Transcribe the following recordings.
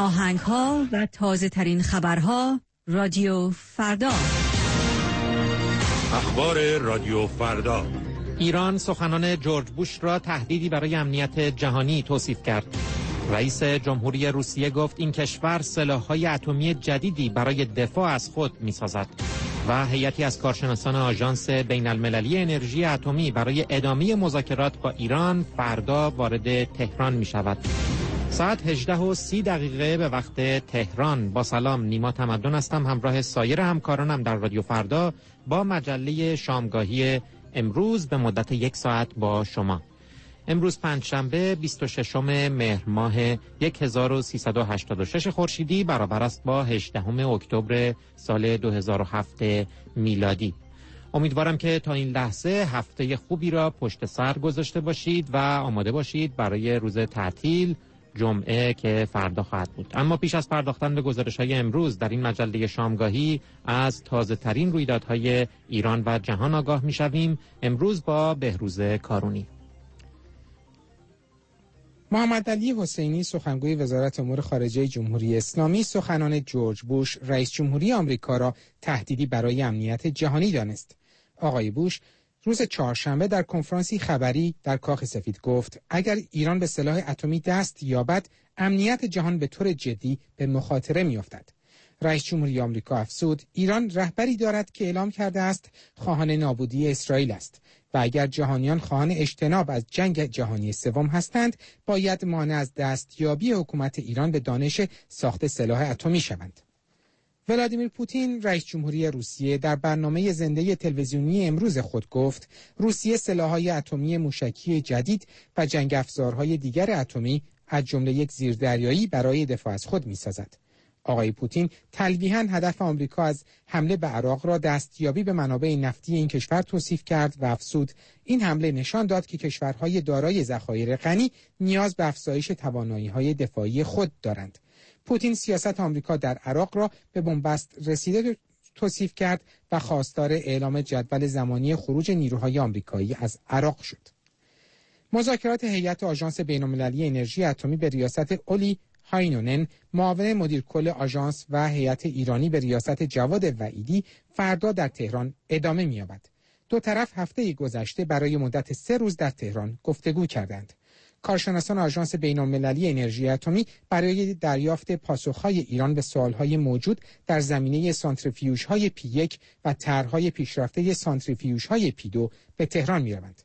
آهنگ‌ها و تازه‌ترین خبرها رادیو فردا. اخبار رادیو فردا. ایران سخنان جورج بوش را تهدیدی برای امنیت جهانی توصیف کرد. رئیس جمهوری روسیه گفت این کشور سلاح‌های اتمی جدیدی برای دفاع از خود می‌سازد. و هیئتی از کارشناسان آژانس بین‌المللی انرژی اتمی برای ادامه مذاکرات با ایران فردا وارد تهران می‌شود. ساعت 18:30 به وقت تهران. با سلام، نیما تمدن هستم، همراه سایر همکارانم در رادیو فردا با مجله شامگاهی امروز به مدت 1 ساعت با شما. امروز پنجشنبه 26 مهر ماه 1386 خورشیدی برابر است با 18 اکتبر سال 2007 میلادی. امیدوارم که تا این لحظه هفته خوبی را پشت سر گذاشته باشید و آماده باشید برای روز تعطیل جمعه که فردا خواهد بود. اما پیش از پرداختن به گزارش‌های امروز در این مجله شامگاهی از تازه‌ترین رویدادهای ایران و جهان آگاه می‌شویم. امروز با بهروز کارونی. محمد علی حسینی سخنگوی وزارت امور خارجه جمهوری اسلامی سخنان جورج بوش رئیس جمهوری آمریکا را تهدیدی برای امنیت جهانی دانست. آقای بوش روز چهارشنبه در کنفرانسی خبری در کاخ سفید گفت اگر ایران به سلاح اتمی دست یابد امنیت جهان به طور جدی به مخاطره می‌افتد. رئیس جمهوری آمریکا افزود ایران رهبری دارد که اعلام کرده است خواهان نابودی اسرائیل است و اگر جهانیان خواهان اجتناب از جنگ جهانی سوم هستند باید مانع از دستیابی حکومت ایران به دانش ساخت سلاح اتمی شوند. ولادیمیر پوتین رئیس جمهوری روسیه در برنامه زنده تلویزیونی امروز خود گفت روسیه سلاح‌های اتمی موشکی جدید و جنگ افزارهای دیگر اتمی از جمله یک زیردریایی برای دفاع از خود می‌سازد. آقای پوتین تلویحاً هدف آمریکا از حمله به عراق را دستیابی به منابع نفتی این کشور توصیف کرد و افزود این حمله نشان داد که کشورهای دارای ذخایر غنی نیاز به افزایش توانایی‌های دفاعی خود دارند. پوتین سیاست آمریکا در عراق را به بنبست رسیده توصیف کرد و خواستار اعلام جدول زمانی خروج نیروهای آمریکایی از عراق شد. مذاکرات هیئت آژانس بین‌المللی انرژی اتمی به ریاست اولی هاینونن، معاون مدیر کل آژانس و هیئت ایرانی به ریاست جواد وحیدی فردا در تهران ادامه می‌یابد. دو طرف هفته گذشته برای مدت 3 روز در تهران گفتگو کردند. کارشناسان آژانس بین‌المللی انرژی اتمی برای دریافت پاسخ‌های ایران به سوال‌های موجود در زمینه سانتریفیوژهای P1 و طرح‌های پیشرفته سانتریفیوژهای P2 به تهران می‌روند.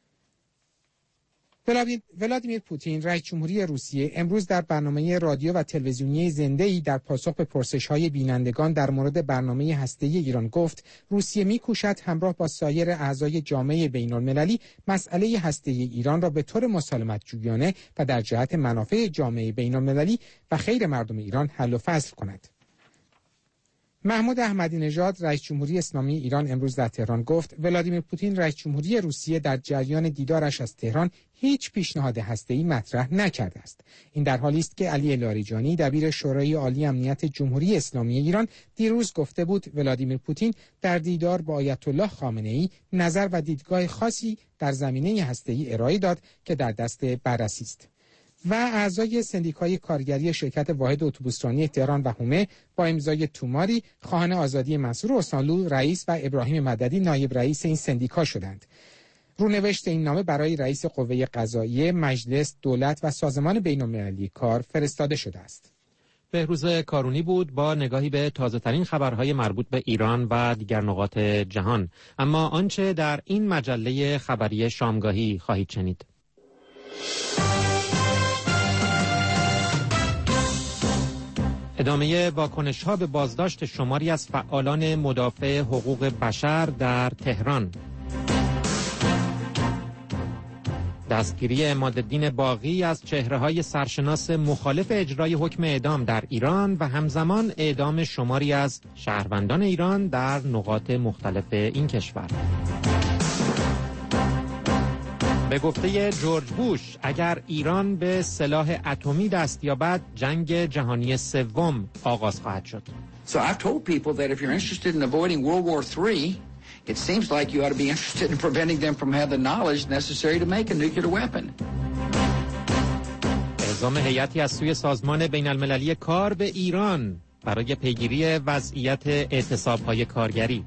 ولادیمیر پوتین رئیس جمهوری روسیه امروز در برنامه رادیو و تلویزیونی زنده‌ای در پاسخ به پرسش‌های بینندگان در مورد برنامه هسته‌ای ایران گفت روسیه می‌کوشد همراه با سایر اعضای جامعه بین‌المللی مسئله هسته‌ای ایران را به طور مسالمت‌جویانه و در جهت منافع جامعه بین‌المللی و خیر مردم ایران حل و فصل کند. محمود احمدی نژاد رئیس جمهوری اسلامی ایران امروز در تهران گفت ولادیمیر پوتین رئیس جمهوری روسیه در جریان دیدارش از تهران هیچ پیشنهاد هسته‌ای مطرح نکرده است. این در حالی است که علی لاریجانی دبیر شورای عالی امنیت جمهوری اسلامی ایران دیروز گفته بود ولادیمیر پوتین در دیدار با آیت الله خامنه‌ای نظر و دیدگاه خاصی در زمینه هسته‌ای ارائه داد که در دست بررسی است. و اعضای سندیکای کارگری شرکت واحد اتوبوسرانی تهران و حومه با امضای توماری خواهان آزادی منصور استانلو رئیس و ابراهیم مددی نایب رئیس این سندیکا شدند. رونوشت این نامه برای رئیس قوه قضاییه، مجلس، دولت و سازمان بین‌المللی کار فرستاده شده است. بهروز کارونی بود با نگاهی به تازه‌ترین خبرهای مربوط به ایران و دیگر نقاط جهان. اما آنچه در این مجله خبری شامگاهی خواهید شنید. ادامه واکنش‌ها به بازداشت شماری از فعالان مدافع حقوق بشر در تهران. دستگیری عمادالدین باقی از چهره‌های سرشناس مخالف اجرای حکم اعدام در ایران و همزمان اعدام شماری از شهروندان ایران در نقاط مختلف این کشور. به گفته جورج بوش اگر ایران به سلاح اتمی دست یابد جنگ جهانی سوم آغاز خواهد شد. So I've told people that if you're interested in avoiding World War III, it seems like you ought to be interested in preventing them from having the knowledge necessary to make a nuclear weapon. اعزام هیئتی از سوی سازمان بین المللی کار به ایران برای پیگیری وضعیت اعتصاب‌های کارگری.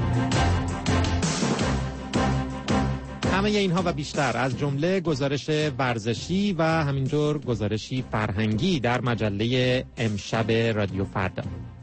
همه اینها و بیشتر از جمله گزارش ورزشی و همینطور گزارشی فرهنگی در مجله امشب رادیو فردا.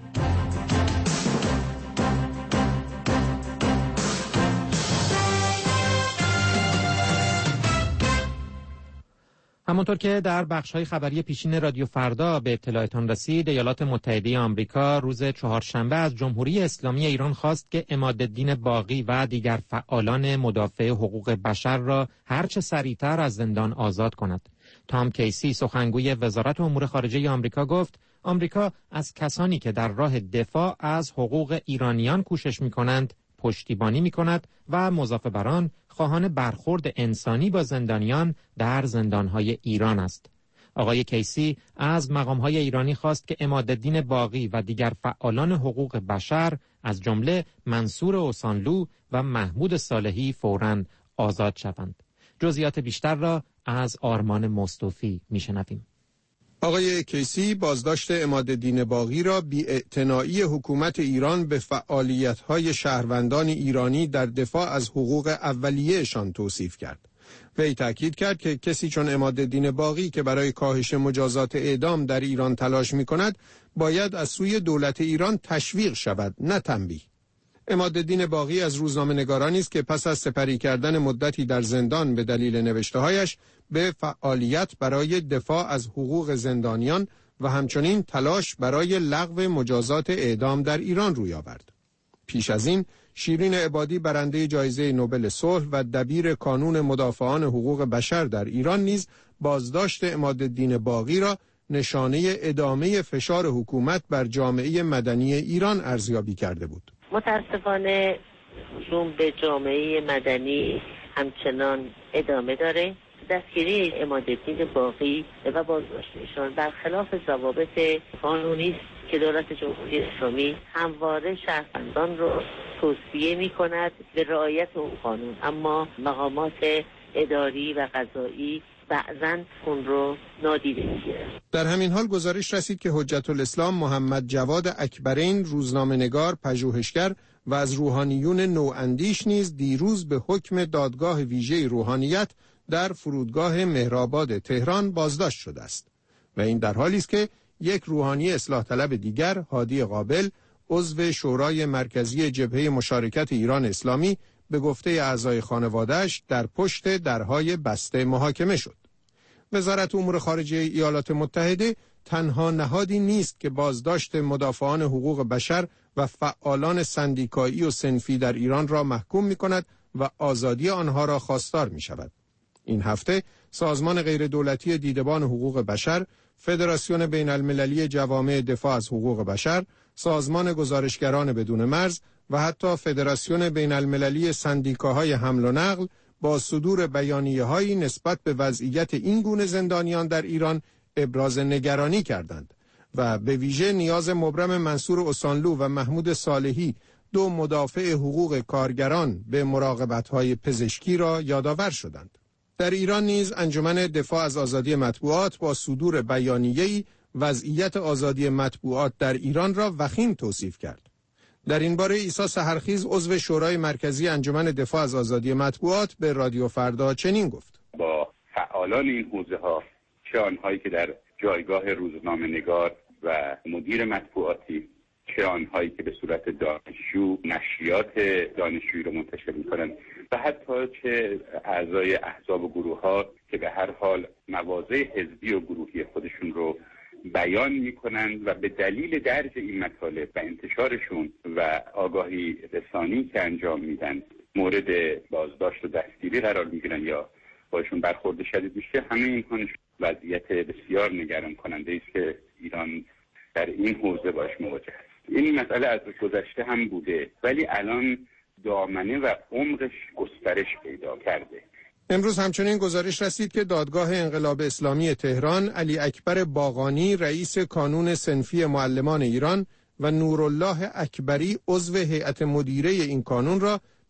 همونطور که در بخش‌های خبری پیشین رادیو فردا به اطلاعتان رسید، ایالات متحده آمریکا روز چهارشنبه از جمهوری اسلامی ایران خواست که عمادالدین باقی و دیگر فعالان مدافع حقوق بشر را هرچه سریعتر از زندان آزاد کند. تام کیسی، سخنگوی وزارت امور خارجه آمریکا، گفت آمریکا از کسانی که در راه دفاع از حقوق ایرانیان کوشش می‌کنند پشتیبانی می‌کند و مضاف بر آن خواهان برخورد انسانی با زندانیان در زندان‌های ایران است. آقای کیسی از مقام‌های ایرانی خواست که عمادالدین باقی و دیگر فعالان حقوق بشر از جمله منصور اوسانلو و محمود صالحی فوراً آزاد شوند. جزئیات بیشتر را از آرمان مصطفی میشنویم. آقای کیسی بازداشت عمادالدین باقی را بی‌اعتنایی حکومت ایران به فعالیت‌های شهروندان ایرانی در دفاع از حقوق اولیه‌شان توصیف کرد. وی تاکید کرد که کسی چون عمادالدین باقی که برای کاهش مجازات اعدام در ایران تلاش می‌کند، باید از سوی دولت ایران تشویق شود، نه تنبیه. عمادالدین باقی از روزنامه‌نگارانی است که پس از سپری کردن مدتی در زندان به دلیل نوشته‌هایش به فعالیت برای دفاع از حقوق زندانیان و همچنین تلاش برای لغو مجازات اعدام در ایران روی آورد. پیش از این شیرین عبادی برنده جایزه نوبل صلح و دبیر کانون مدافعان حقوق بشر در ایران نیز بازداشت عمادالدین باقی را نشانه ادامه فشار حکومت بر جامعه مدنی ایران ارزیابی کرده بود. متاسفانه هجوم به جامعه مدنی همچنان ادامه داره. دستگیری عمادالدین باقی و بازداشتشان برخلاف ضوابط قانونی است که دولت جمهوری اسلامی همواره شهروندان را توصیه می‌کند به رعایت اون قانون، اما مقامات اداری و قضایی بعضاً اون رو نادیده می‌گیرند. در همین حال گزارش رسید که حجت الاسلام محمد جواد اکبرین، روزنامه‌نگار، پژوهشگر و از روحانیون نواندیش نیز دیروز به حکم دادگاه ویژه روحانیت در فرودگاه مهرآباد تهران بازداشت شده است و این در حالی است که یک روحانی اصلاح طلب دیگر، هادی قابل، عضو شورای مرکزی جبهه مشارکت ایران اسلامی، به گفته اعضای خانواده‌اش در پشت درهای بسته محاکمه شد. وزارت امور خارجه ایالات متحده تنها نهادی نیست که بازداشت مدافعان حقوق بشر و فعالان سندیکایی و صنفی در ایران را محکوم می‌کند و آزادی آنها را خواستار می‌شود. این هفته سازمان غیردولتی دیدبان حقوق بشر، فدراسیون بین المللی جوامع دفاع از حقوق بشر، سازمان گزارشگران بدون مرز و حتی فدراسیون بین المللی سندیکاهای حمل و نقل با صدور بیانیه‌هایی نسبت به وضعیت این گونه زندانیان در ایران ابراز نگرانی کردند و به ویژه نیاز مبرم منصور اوسانلو و محمود صالحی، دو مدافع حقوق کارگران، به مراقبت‌های پزشکی را یادآور شدند. در ایران نیز انجمن دفاع از آزادی مطبوعات با صدور بیانیه‌ای وضعیت آزادی مطبوعات در ایران را وخیم توصیف کرد. در این باره عیسی سحرخیز، عضو شورای مرکزی انجمن دفاع از آزادی مطبوعات، به رادیو فردا چنین گفت: با فعالان این حوزه‌ها، چه آنهایی که در جایگاه روزنامه‌نگار و مدیر مطبوعاتی، چه آنهایی که به صورت دانشجو نشریات دانشجویی رو منتشر می‌کنند و حتی چه اعضای احزاب و گروه‌ها که به هر حال مواضع حزبی و گروهی خودشون رو بیان می‌کنند و به دلیل درج این مطالب و انتشارشون و آگاهی رسانی که انجام میدن مورد بازداشت و دستگیری قرار می‌گیرن یا باشون برخورد شدید میشه. همه اینها وضعیت بسیار نگران کننده است که ایران در این حوزه باش مواجه است. این مسئله از گذشته هم بوده ولی الان دامنه و عمقش گسترش پیدا کرده. امروز همچنین گزارش رسید که دادگاه انقلاب اسلامی تهران علی اکبر باقانی، رئیس کانون صنفی معلمان ایران، و نورالله اکبری، عضو هیئت مدیره این کانون را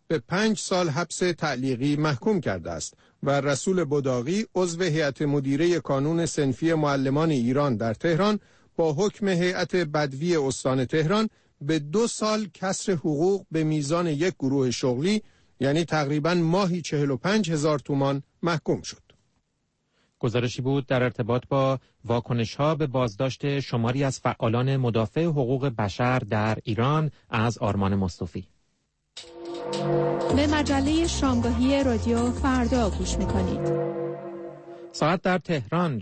به 5 سال حبس تعلیقی محکوم کرده است و رسول بداغی عضو هیئت مدیره کانون صنفی معلمان ایران در تهران با حکم هیئت بدوی استان تهران به 2 سال کسر حقوق به میزان یک گروه شغلی، یعنی تقریباً ماهی 45,000 تومان محکوم شد. گزارشی بود در ارتباط با واکنش‌ها به بازداشت شماری از فعالان مدافع حقوق بشر در ایران از آرمان مصطفی. به مجله شامگاهی رادیو فردا گوش می‌کنید. ساعت در تهران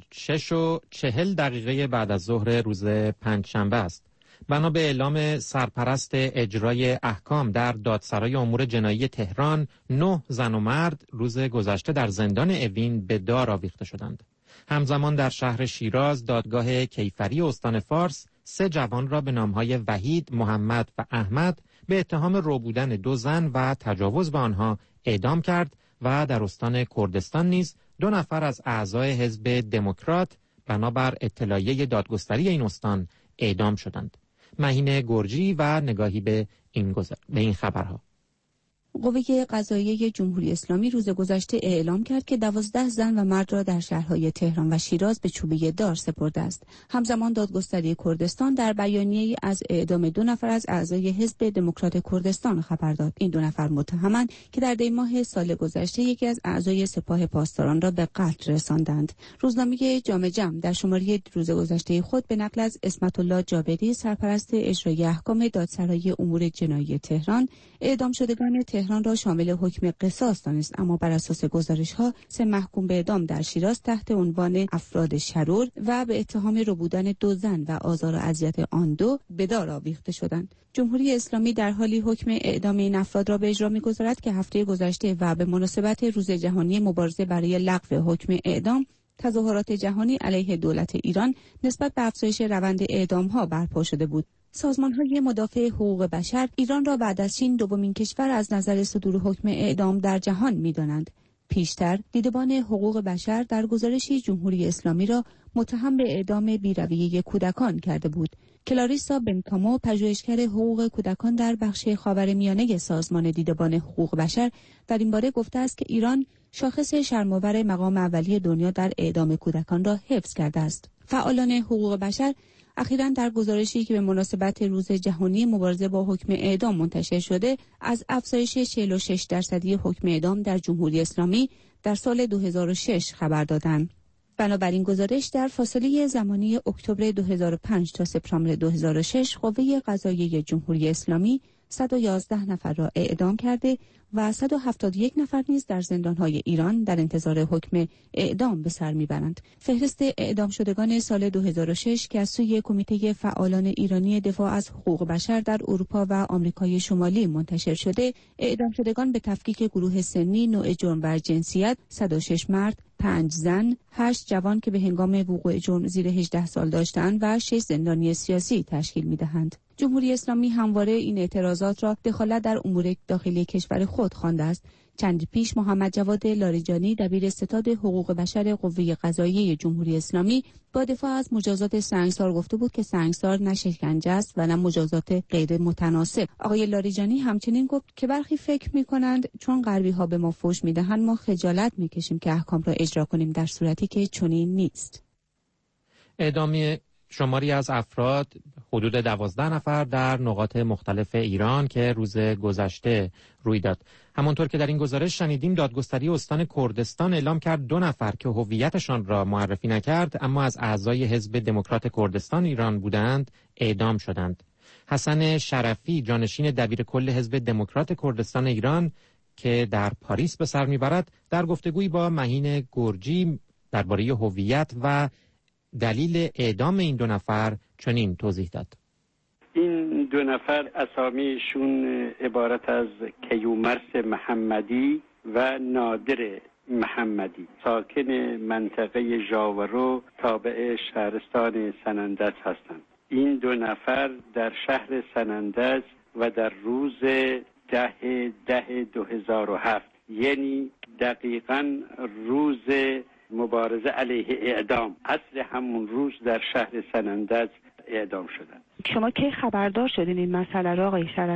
6:40 بعد از ظهر روز پنجشنبه است. بنا به اعلام سرپرست اجرای احکام در دادسرای امور جنایی تهران، 9 زن و مرد روز گذشته در زندان اوین به دار آویخته شدند. همزمان در شهر شیراز دادگاه کیفری استان فارس 3 جوان را به نامهای وحید، محمد و احمد به اتهام ربودن 2 زن و تجاوز به آنها اعدام کرد و در استان کردستان نیز 2 نفر از اعضای حزب دموکرات بنابر اطلاعیه دادگستری این استان اعدام شدند. مهین گرجی و نگاهی به این خبرها. قوه قضاییه جمهوری اسلامی روز گذشته اعلام کرد که 12 زن و مرد را در شهرهای تهران و شیراز به چوبه دار سپرده است. همزمان دادگستری کردستان در بیانیه‌ای از اعدام 2 نفر از اعضای حزب دموکرات کردستان خبر داد. این 2 نفر متهمند که در دی ماه سال گذشته یکی از اعضای سپاه پاسداران را به قتل رساندند. روزنامه جامع جم در شماره روز گذشته خود به نقل از اسمت الله جابری، سرپرست اجرای احکام دادسرای امور جنایی تهران، اعدام شدگان تهران را شامل حکم قصاص دانست، اما بر اساس گزارش‌ها 3 محکوم به اعدام در شیراز تحت عنوان افراد شرور و به اتهام ربودن 2 زن و آزار و اذیت آن 2 به دار آویخته شدند. جمهوری اسلامی در حالی حکم اعدام این افراد را به اجرا می‌گذارد که هفته گذشته و به مناسبت روز جهانی مبارزه برای لغو حکم اعدام، تظاهرات جهانی علیه دولت ایران نسبت به افزایش روند اعدام‌ها برپا شده بود. سازمان‌های مدافع حقوق بشر ایران را بعد از چین دومین کشور از نظر صدور حکم اعدام در جهان می‌دانند. پیشتر دیدبان حقوق بشر در گزارشی جمهوری اسلامی را متهم به اعدام بی‌رویه کودکان کرده بود. کلاریسا بنکامو، پژوهشگر حقوق کودکان در بخش خاورمیانه سازمان دیدبان حقوق بشر، در این باره گفته است که ایران شاخص شرم‌آور مقام اولی دنیا در اعدام کودکان را حفظ کرده است. فعالان حقوق بشر اخیراً در گزارشی که به مناسبت روز جهانی مبارزه با حکم اعدام منتشر شده، از افزایش 46% حکم اعدام در جمهوری اسلامی در سال 2006 خبر دادند. بنابراین گزارش در فاصله زمانی اکتبر 2005 تا سپتامبر 2006 قوه قضاییه جمهوری اسلامی 111 نفر را اعدام کرده و 171 نفر نیز در زندان‌های ایران در انتظار حکم اعدام به سر می‌برند. فهرست اعدام شدگان سال 2006 که از سوی کمیته فعالان ایرانی دفاع از حقوق بشر در اروپا و آمریکای شمالی منتشر شده، اعدام شدگان به تفکیک گروه سنی، نوع جرم و جنسیت 106 مرد، 5 زن، 8 جوان که به هنگام وقوع جرم زیر 18 سال داشتند و 6 زندانی سیاسی تشکیل می‌دهند. جمهوری اسلامی همواره این اعتراضات را دخالت در امور داخلی کشور خود خوانده است. چندی پیش محمد جواد لاریجانی، دبیر ستاد حقوق بشر قوه قضاییه جمهوری اسلامی، با دفاع از مجازات سنگسار گفته بود که سنگسار نه شکنجه است و نه مجازات غیر متناسب. آقای لاریجانی همچنین گفت که برخی فکر می‌کنند چون غربی‌ها به ما فحش می‌دهند ما خجالت می‌کشیم که احکام را اجرا کنیم، در صورتی که چنین نیست. اعدام شماری از افراد، حدود 12 نفر در نقاط مختلف ایران که روز گذشته روی داد. همانطور که در این گزارش شنیدیم، دادگستری استان کردستان اعلام کرد 2 نفر که هویتشان را معرفی نکرد اما از اعضای حزب دموکرات کردستان ایران بودند اعدام شدند. حسن شرفی، جانشین دبیر کل حزب دموکرات کردستان ایران که در پاریس به سر میبرد، در گفتگویی با مهین گرجی درباره هویت و دلیل اعدام این 2 نفر چنین توضیح داد. این 2 نفر اسامیشون عبارت از کیومرث محمدی و نادر محمدی، ساکن منطقه ژاورو تابع شهرستان سنندج هستند. این 2 نفر در شهر سنندج و در روز 10/10/2007 یعنی دقیقاً روز مبارزه علیه اعدام، اصل همون روز در شهر سنندج اعدام شدند. شما کی خبردار شدین این مسئله را آقای شرفی؟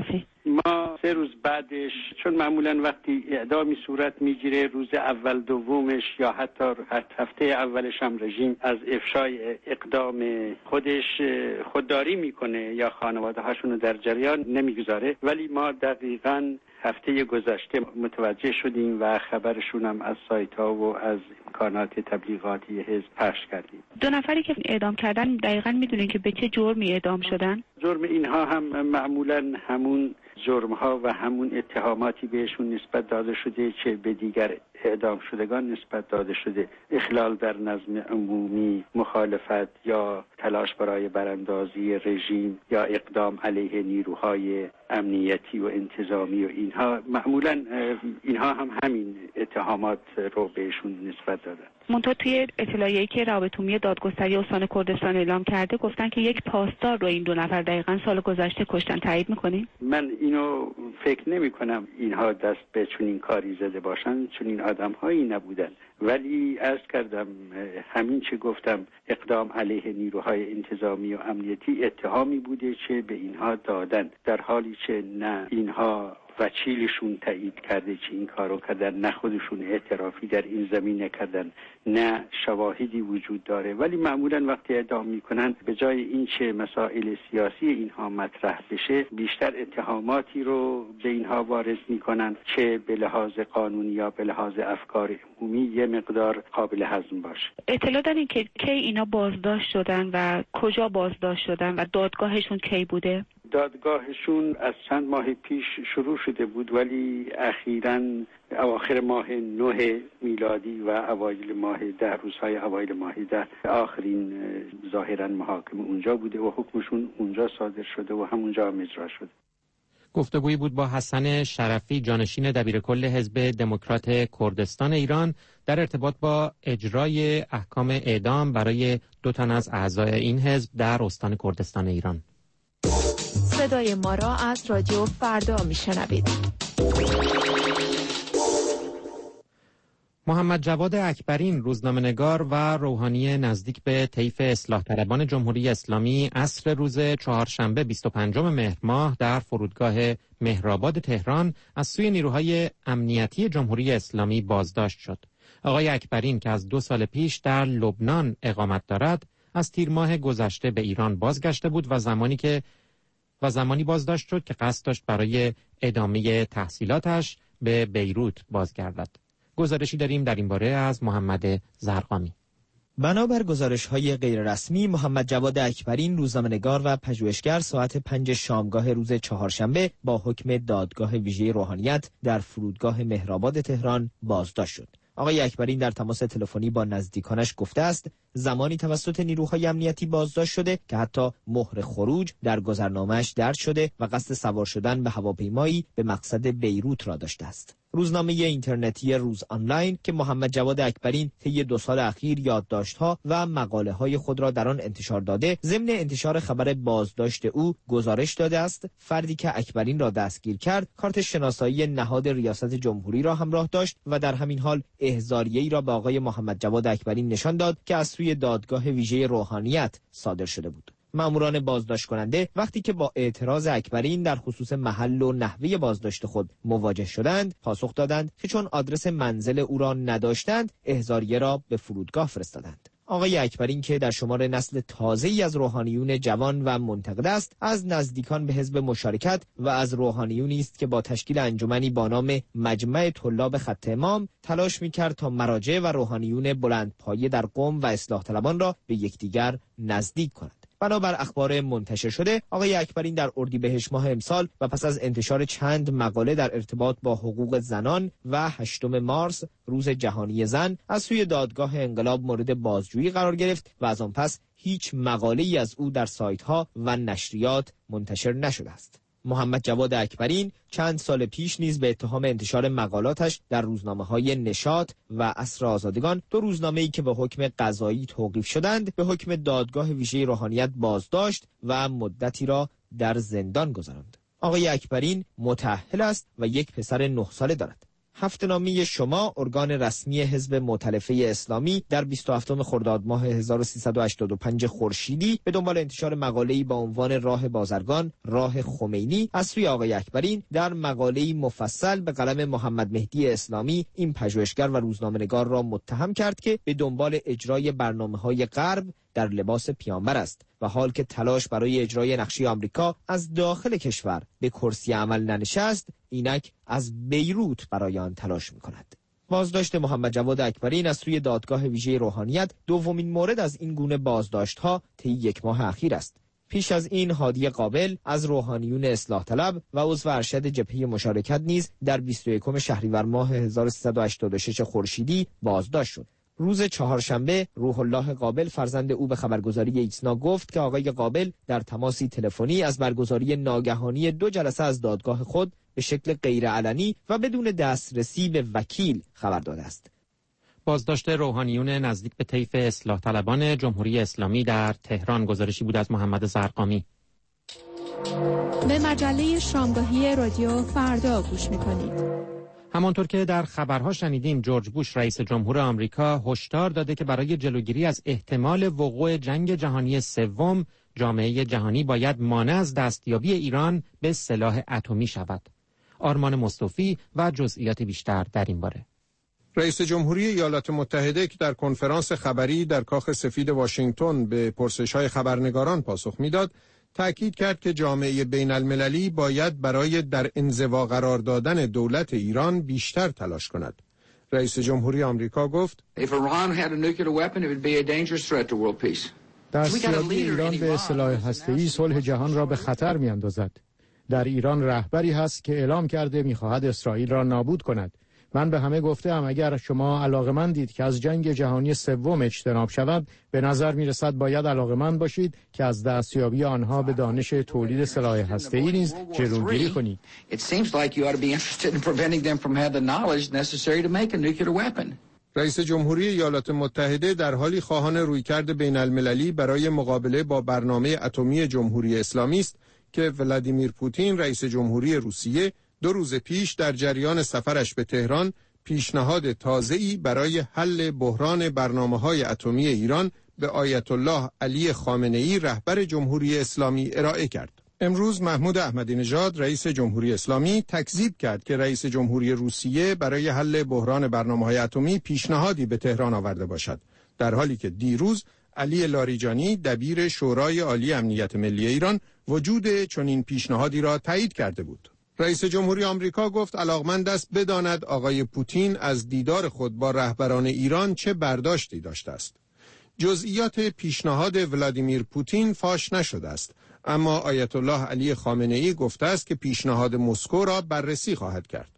ما 3 روز بعدش، چون معمولا وقتی اعدامی صورت میگیره روز اول دومش یا حتی هفته اولش هم رژیم از افشای اقدام خودش خودداری میکنه یا خانواده هاشون رو در جریان نمیگذاره، ولی ما دقیقاً هفته گذشته متوجه شدیم و خبرشون هم از سایت ها و از امکانات تبلیغاتی حزب پخش کردیم. 2 نفری که اعدام کردن دقیقاً میدونین که به چه جرمی اعدام شدن؟ جرم اینها هم معمولاً همون جرم‌ها و همون اتهاماتی بهشون نسبت داده شده که به دیگر اعدام شدگان نسبت داده شده: اخلال در نظم عمومی، مخالفت یا تلاش برای براندازی رژیم یا اقدام علیه نیروهای امنیتی و انتظامی و اینها. معمولاً اینها هم همین اتهامات رو بهشون نسبت دادن. منتها توی اطلاعیه‌ای که رابطه عمومی دادگستری استان کردستان اعلام کرده گفتن که یک پاسدار رو این 2 نفر دقیقاً سال گذشته کشتن. تایید می‌کنین؟ من اینو فکر نمی‌کنم اینها دست به چنین کاری زده باشن، چون این آدم‌هایی نبودن. ولی عرض کردم همین چه گفتم، اقدام علیه نیروهای انتظامی و امنیتی اتهامی بوده که به اینها دادن، در حالی که نه اینها وکیلشون تایید کرده که این کارو کردن، نه خودشون اعترافی در این زمینه کردن، نه شواهدی وجود داره. ولی معمولا وقتی اعدام میکنن به جای این که مسائل سیاسی اینها مطرح بشه، بیشتر اتهاماتی رو به اینها وارد میکنن که به لحاظ قانونی یا به لحاظ افکار عمومی یه مقدار قابل هضم باشه. اطلاع دارین که کی اینا بازداشت شدن و کجا بازداشت شدن و دادگاهشون کی بوده؟ دادگاهشون از چند ماه پیش شروع شده بود، ولی اخیراً اواخر ماه 9 میلادی و اوایل ماه 10 روزهای اوایل ماه 10 آخرین ظاهراً محاکمه اونجا بوده و حکمشون اونجا صادر شده و همونجا هم اجرا شده. گفتگویی بود با حسن شرفی، جانشین دبیرکل حزب دموکرات کردستان ایران، در ارتباط با اجرای احکام اعدام برای 2 تن از اعضای این حزب در استان کردستان ایران. صدای ما را از رادیو فردا میشنوید. محمد جواد اکبرین، روزنامه‌نگار و روحانی نزدیک به طیف اصلاح طلبان جمهوری اسلامی، عصر روز چهارشنبه 25 مهر ماه در فرودگاه مهرآباد تهران از سوی نیروهای امنیتی جمهوری اسلامی بازداشت شد. آقای اکبرین که از 2 سال پیش در لبنان اقامت دارد، از تیر ماه گذشته به ایران بازگشته بود و زمانی بازداشت شد که قصد داشت برای ادامه تحصیلاتش به بیروت بازگردد. گزارشی داریم در این باره از محمد زرقامی. بنابر گزارش‌های غیررسمی، محمد جواد اکبرین، روزنامه‌نگار و پژوهشگر، ساعت 5 شامگاه روز چهارشنبه با حکم دادگاه ویژه روحانیت در فرودگاه مهرآباد تهران بازداشت شد. آقای اکبرین در تماس تلفنی با نزدیکانش گفته است زمانی توسط نیروهای امنیتی بازداشت شده که حتی مهر خروج در گذرنامه‌اش درج شده و قصد سوار شدن به هواپیمایی به مقصد بیروت را داشته است. روزنامه اینترنتی روز آنلاین که محمد جواد اکبرین طی 2 سال اخیر یادداشت‌ها و مقاله‌های خود را در آن انتشار داده، ضمن انتشار خبر بازداشت او گزارش داده است فردی که اکبرین را دستگیر کرد کارت شناسایی نهاد ریاست جمهوری را همراه داشت و در همین حال احضاریه‌ای را به آقای محمد جواد اکبرین نشان داد که از سوی دادگاه ویژه روحانیت صادر شده بود. ماموران بازداشت کننده وقتی که با اعتراض اکبرین در خصوص محل و نحوه بازداشت خود مواجه شدند، پاسخ دادند که چون آدرس منزل او را نداشتند، احضاریه را به فرودگاه فرستادند. آقای اکبرین که در شمار نسل تازه‌ای از روحانیون جوان و منتقد است، از نزدیکان به حزب مشارکت و از روحانیونی است که با تشکیل انجمنی با نام مجمع طلاب خط امام تلاش می‌کرد تا مراجع و روحانیون بلندپایه در قم و اصلاح طلبان را به یکدیگر نزدیک کند. بنابر اخبار منتشر شده، آقای اکبرین در اردیبهشت ماه امسال و پس از انتشار چند مقاله در ارتباط با حقوق زنان و 8 مارس روز جهانی زن از سوی دادگاه انقلاب مورد بازجویی قرار گرفت و از آن پس هیچ مقاله‌ای از او در سایت‌ها و نشریات منتشر نشده است. محمد جواد اکبرین چند سال پیش نیز به اتهام انتشار مقالاتش در روزنامه‌های نشاط و عصر آزادگان، 2 روزنامه‌ای که به حکم قضایی توقیف شدند، به حکم دادگاه ویژه روحانیت بازداشت و مدتی را در زندان گذراند. آقای اکبرین متأهل است و 1 پسر 9 ساله دارد. هفته‌نامه شما، ارگان رسمی حزب مؤتلفه اسلامی، در 27 خرداد ماه 1385 خورشیدی به دنبال انتشار مقاله‌ای با عنوان راه بازرگان، راه خمینی از سوی آقای اکبرین در مقاله‌ای مفصل به قلم محمد مهدی اسلامی این پژوهشگر و روزنامه‌نگار را متهم کرد که به دنبال اجرای برنامه‌های غرب در لباس پیامبر است و حال که تلاش برای اجرای نقشه آمریکا از داخل کشور به کرسی عمل ننشست، اینک از بیروت برای آن تلاش می‌کند. بازداشت محمد جواد اکبرین از سوی دادگاه ویژه روحانیت دومین مورد از این گونه بازداشت‌ها طی یک ماه اخیر است. پیش از این هادی قابل از روحانیون اصلاح طلب و عضو ارشد جبهه مشارکت نیز در 21 شهریور ماه 1386 خورشیدی بازداشت شد. روز چهارشنبه روح الله قابل فرزند او به خبرگزاری ایسنا گفت که آقای قابل در تماسی تلفنی از برگزاری ناگهانی 2 جلسه از دادگاه خود به شکل غیرعلنی و بدون دسترسی به وکیل خبر داده است. بازداشت روحانیون نزدیک به طیف اصلاح طلبان جمهوری اسلامی در تهران گزارشی بود از محمد زرقامی. به مجله شامگاهی رادیو فردا گوش می‌کنید. همانطور که در خبرها شنیدیم، جورج بوش رئیس جمهور آمریکا هشدار داده که برای جلوگیری از احتمال وقوع جنگ جهانی سوم، جامعه جهانی باید مانع از دستیابی ایران به سلاح اتمی شود. آرمان مصطفی و جزئیات بیشتر در این باره. رئیس جمهوری ایالات متحده که در کنفرانس خبری در کاخ سفید واشنگتن به پرسش‌های خبرنگاران پاسخ میداد، تأکید کرد که جامعه بین المللی باید برای در انزوا قرار دادن دولت ایران بیشتر تلاش کند. رئیس جمهوری آمریکا گفت: دستیابی ایران به سلاح هسته‌ای صلح جهان را به خطر می‌اندازد. در ایران رهبری هست که اعلام کرده می‌خواهد اسرائیل را نابود کند. من به همه گفتم اگر شما علاقه‌مندید که از جنگ جهانی سوم اجتناب شود، به نظر می‌رسد باید علاقه‌مند باشید که از دستیابی آنها به دانش تولید سلاح هسته‌ای نیز جلوگیری کنید. رئیس جمهوری ایالات متحده در حالی خواهان رویکرد بین المللی برای مقابله با برنامه اتمی جمهوری اسلامی است که ولادیمیر پوتین رئیس جمهوری روسیه 2 روز پیش در جریان سفرش به تهران پیشنهاد تازه‌ای برای حل بحران برنامه‌های اتمی ایران به آیت الله علی خامنه‌ای رهبر جمهوری اسلامی ارائه کرد. امروز محمود احمدی نژاد رئیس جمهوری اسلامی تکذیب کرد که رئیس جمهوری روسیه برای حل بحران برنامه‌های اتمی پیشنهادی به تهران آورده باشد، در حالی که دیروز علی لاریجانی دبیر شورای عالی امنیت ملی ایران وجود چنین پیشنهادی را تایید کرده بود. رئیس جمهوری آمریکا گفت علاقمند است بداند آقای پوتین از دیدار خود با رهبران ایران چه برداشتی داشته است. جزئیات پیشنهاد ولادیمیر پوتین فاش نشده است، اما آیت الله علی خامنه‌ای گفته است که پیشنهاد مسکو را بررسی خواهد کرد.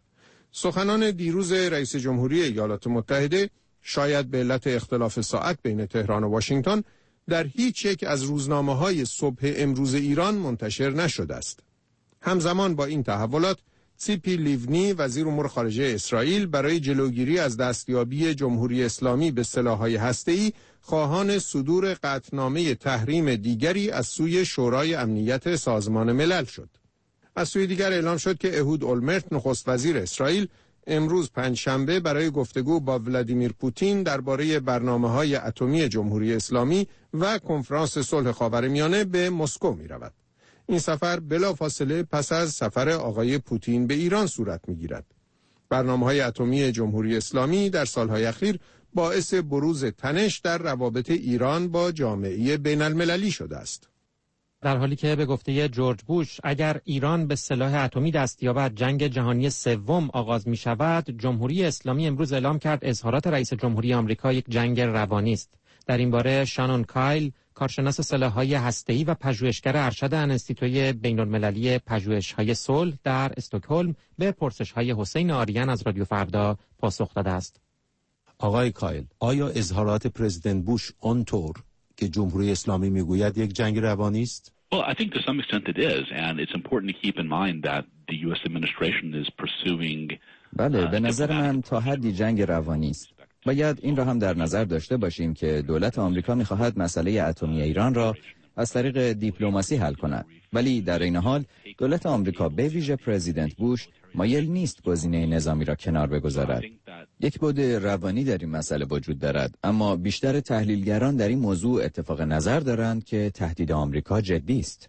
سخنان دیروز رئیس جمهوری ایالات متحده شاید به علت اختلاف ساعت بین تهران و واشنگتن در هیچ یک از روزنامه‌های صبح امروز ایران منتشر نشده است. همزمان با این تحولات، څیپی لیونی وزیر امور خارجه اسرائیل برای جلوگیری از دستیابی جمهوری اسلامی به سلاح‌های هسته‌ای خواهان صدور قطعنامه تحریم دیگری از سوی شورای امنیت سازمان ملل شد. از سوی دیگر اعلام شد که اهود اولمرت نخست وزیر اسرائیل امروز پنجشنبه برای گفتگو با ولادیمیر پوتین درباره برنامه‌های اتمی جمهوری اسلامی و کنفرانس صلح خاورمیانه به مسکو می‌رود. این سفر بلافاصله پس از سفر آقای پوتین به ایران صورت می‌گیرد. برنامه‌های اتمی جمهوری اسلامی در سال‌های اخیر باعث بروز تنش در روابط ایران با جامعه بین المللی شده است. در حالی که به گفته جورج بوش اگر ایران به سلاح اتمی دست یابد جنگ جهانی سوم آغاز می شود، جمهوری اسلامی امروز اعلام کرد اظهارات رئیس جمهوری آمریکا یک جنگ روانی است. در این باره شانون کایل، کارشناس سلاح‌های هسته‌ای و پژوهشگر ارشد انستیتوی بین‌المللی پژوهش‌های صلح در استکهلم به پرسش‌های حسین آریان از رادیو فردا پاسخ داده است. آقای کایل، آیا اظهارات پرزیدنت بوش آنطور که جمهوری اسلامی میگوید یک جنگ روانی است؟ Well, I think to some extent it is, and it's important to keep in mind that the U.S. administration is pursuing. بله، به نظر من تا حدی جنگ روانی است. باید این را هم در نظر داشته باشیم که دولت آمریکا می‌خواهد مسئله اتمی ایران را از طریق دیپلماسی حل کند. ولی در این حال دولت آمریکا به ویژه پرزیدنت بوش مایل نیست گزینه نظامی را کنار بگذارد. یک بعد روانی در این مسئله وجود دارد، اما بیشتر تحلیلگران در این موضوع اتفاق نظر دارند که تهدید آمریکا جدی است.